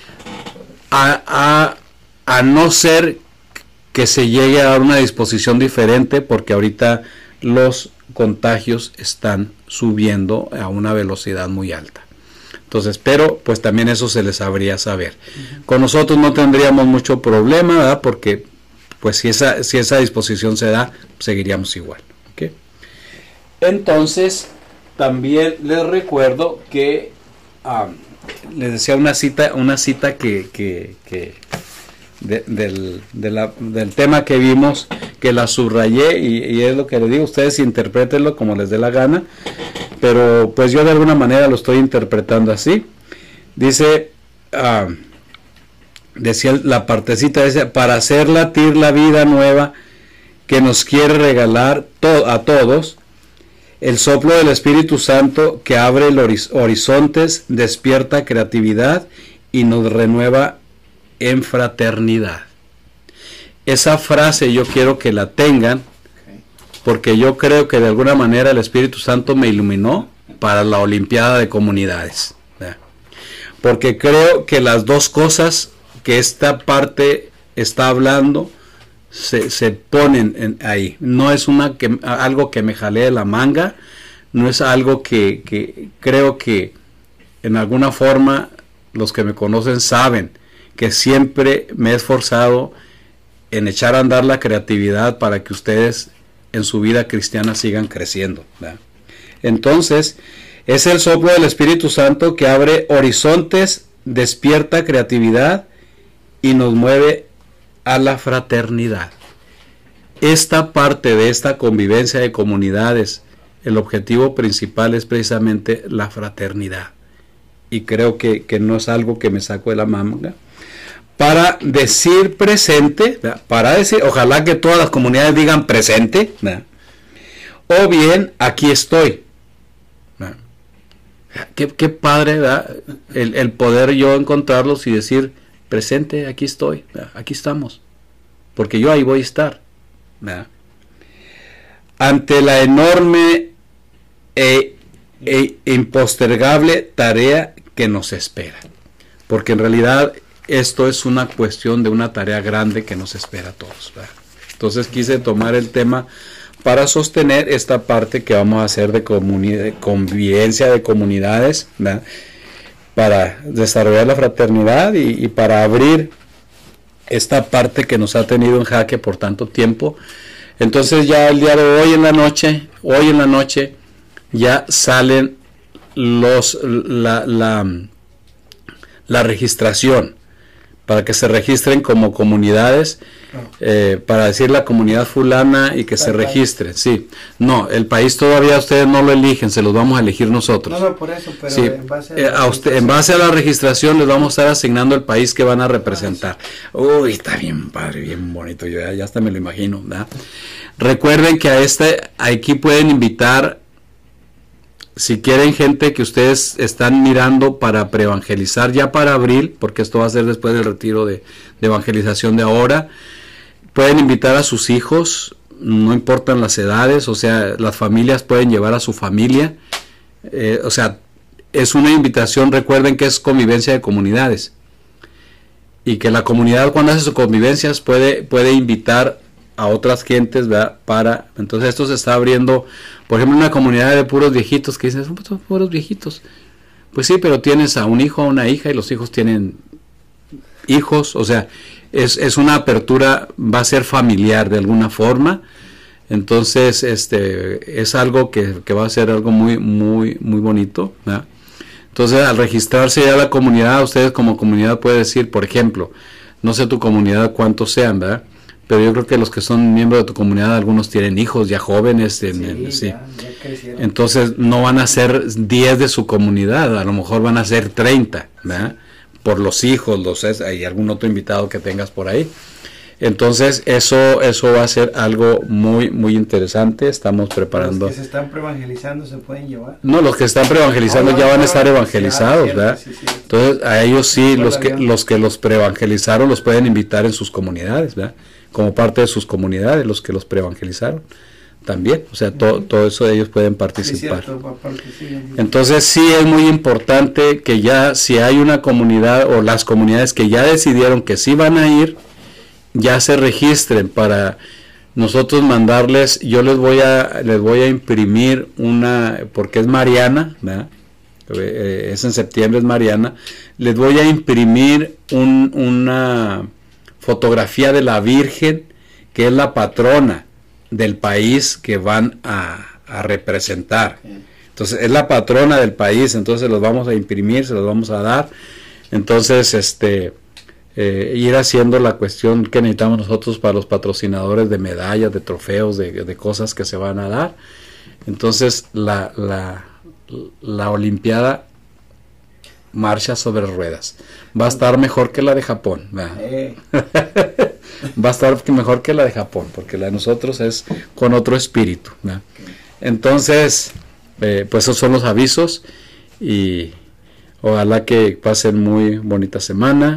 a no ser que se llegue a dar una disposición diferente, porque ahorita los contagios están subiendo a una velocidad muy alta. Entonces, pero pues también eso se les habría saber. Con nosotros no tendríamos mucho problema, ¿verdad? Porque pues si esa disposición se da, seguiríamos igual, ¿okay? Entonces, también les recuerdo que les decía una cita que del tema que vimos, que la subrayé y es lo que les digo, ustedes interprétenlo como les dé la gana, pero pues yo de alguna manera lo estoy interpretando así. Dice, decía la partecita, dice, para hacer latir la vida nueva que nos quiere regalar a todos, el soplo del Espíritu Santo que abre horizontes, despierta creatividad y nos renueva en fraternidad. Esa frase yo quiero que la tengan, porque yo creo que de alguna manera el Espíritu Santo me iluminó para la Olimpiada de Comunidades. Porque creo que las dos cosas que esta parte está hablando se ponen ahí. No es algo que me jalé de la manga, no es algo que creo que en alguna forma los que me conocen saben que siempre me he esforzado en echar a andar la creatividad para que ustedes en su vida cristiana sigan creciendo, ¿verdad? Entonces, es el soplo del Espíritu Santo que abre horizontes, despierta creatividad y nos mueve a la fraternidad. Esta parte de esta convivencia de comunidades, el objetivo principal es precisamente la fraternidad. Y creo que no es algo que me saco de la manga. Para decir presente, ¿verdad? Para decir, ojalá que todas las comunidades digan presente, ¿verdad? O bien aquí estoy. ¿Verdad? Qué padre, ¿verdad? El poder yo encontrarlos y decir presente, aquí estoy, ¿verdad? Aquí estamos, porque yo ahí voy a estar, ¿verdad? Ante la enorme e impostergable tarea que nos espera, porque en realidad esto es una cuestión de una tarea grande que nos espera a todos, ¿verdad? Entonces quise tomar el tema para sostener esta parte que vamos a hacer de convivencia de comunidades, ¿verdad? Para desarrollar la fraternidad y para abrir esta parte que nos ha tenido en jaque por tanto tiempo. Entonces ya el día de hoy en la noche ya salen la registración para que se registren como comunidades, para decir la comunidad fulana y que se registren. Sí, no, el país todavía ustedes no lo eligen, se los vamos a elegir nosotros. No, por eso, pero sí, en base a la registración les vamos a estar asignando el país que van a representar. Uy, está bien padre, bien bonito, yo ya hasta me lo imagino, ¿verdad? Recuerden que aquí pueden invitar, si quieren, gente que ustedes están mirando para preevangelizar ya para abril, porque esto va a ser después del retiro de evangelización de ahora, pueden invitar a sus hijos, no importan las edades, o sea, las familias pueden llevar a su familia, o sea, es una invitación. Recuerden que es convivencia de comunidades, y que la comunidad cuando hace sus convivencias puede invitar a otras gentes, ¿verdad? Entonces esto se está abriendo, por ejemplo, una comunidad de puros viejitos que dicen, son puros viejitos. Pues sí, pero tienes a un hijo, a una hija, y los hijos tienen hijos, o sea, es una apertura, va a ser familiar de alguna forma. Entonces, es algo que va a ser algo muy, muy, muy bonito, ¿verdad? Entonces, al registrarse ya la comunidad, ustedes como comunidad pueden decir, por ejemplo, no sé tu comunidad cuántos sean, ¿verdad? Pero yo creo que los que son miembros de tu comunidad, algunos tienen hijos ya jóvenes. Sí. Ya entonces no van a ser 10 de su comunidad, a lo mejor van a ser 30, ¿verdad? Por los hijos, hay algún otro invitado que tengas por ahí. Entonces eso va a ser algo muy, muy interesante. Estamos preparando. Los que se están preevangelizando se pueden llevar. No, los que están preevangelizando ya van a estar evangelizados, ¿verdad? Sí. Entonces a ellos sí, los que los preevangelizaron los pueden invitar en sus comunidades, ¿verdad? Como parte de sus comunidades, los que los preevangelizaron también, o sea, todo eso ellos pueden participar. Entonces sí es muy importante que ya, si hay una comunidad o las comunidades que ya decidieron que sí van a ir, ya se registren para nosotros mandarles. Yo les voy a imprimir porque es Mariana, ¿verdad? Es en septiembre, es Mariana. Les voy a imprimir una fotografía de la Virgen, que es la patrona del país que van a representar. Entonces es la patrona del país, entonces los vamos a imprimir, se los vamos a dar. Entonces ir haciendo la cuestión que necesitamos nosotros para los patrocinadores de medallas, de trofeos, de cosas que se van a dar. Entonces la Olimpiada marcha sobre ruedas. Va a estar mejor que la de Japón. Va a estar mejor que la de Japón, porque la de nosotros es con otro espíritu. Entonces, pues esos son los avisos y ojalá que pasen muy bonita semana.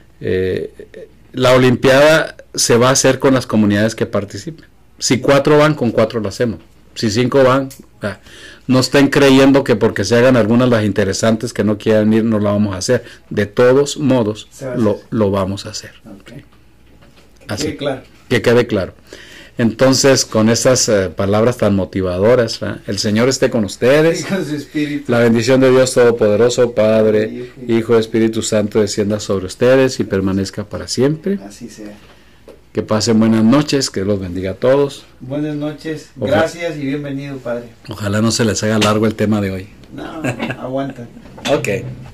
La Olimpiada se va a hacer con las comunidades que participen. Si 4 van, con 4 lo hacemos. Si 5 van, no estén creyendo que porque se hagan algunas las interesantes que no quieran ir, no la vamos a hacer. De todos modos, lo vamos a hacer. Okay. Así, que quede claro. Entonces, con esas palabras tan motivadoras, el Señor esté con ustedes. Con su espíritu. La bendición de Dios Todopoderoso, Padre, Hijo y Espíritu Santo, descienda sobre ustedes y permanezca para siempre. Así sea. Que pasen buenas noches, que los bendiga a todos. Buenas noches, gracias y bienvenido, Padre. Ojalá no se les haga largo el tema de hoy. No, aguanta. Ok.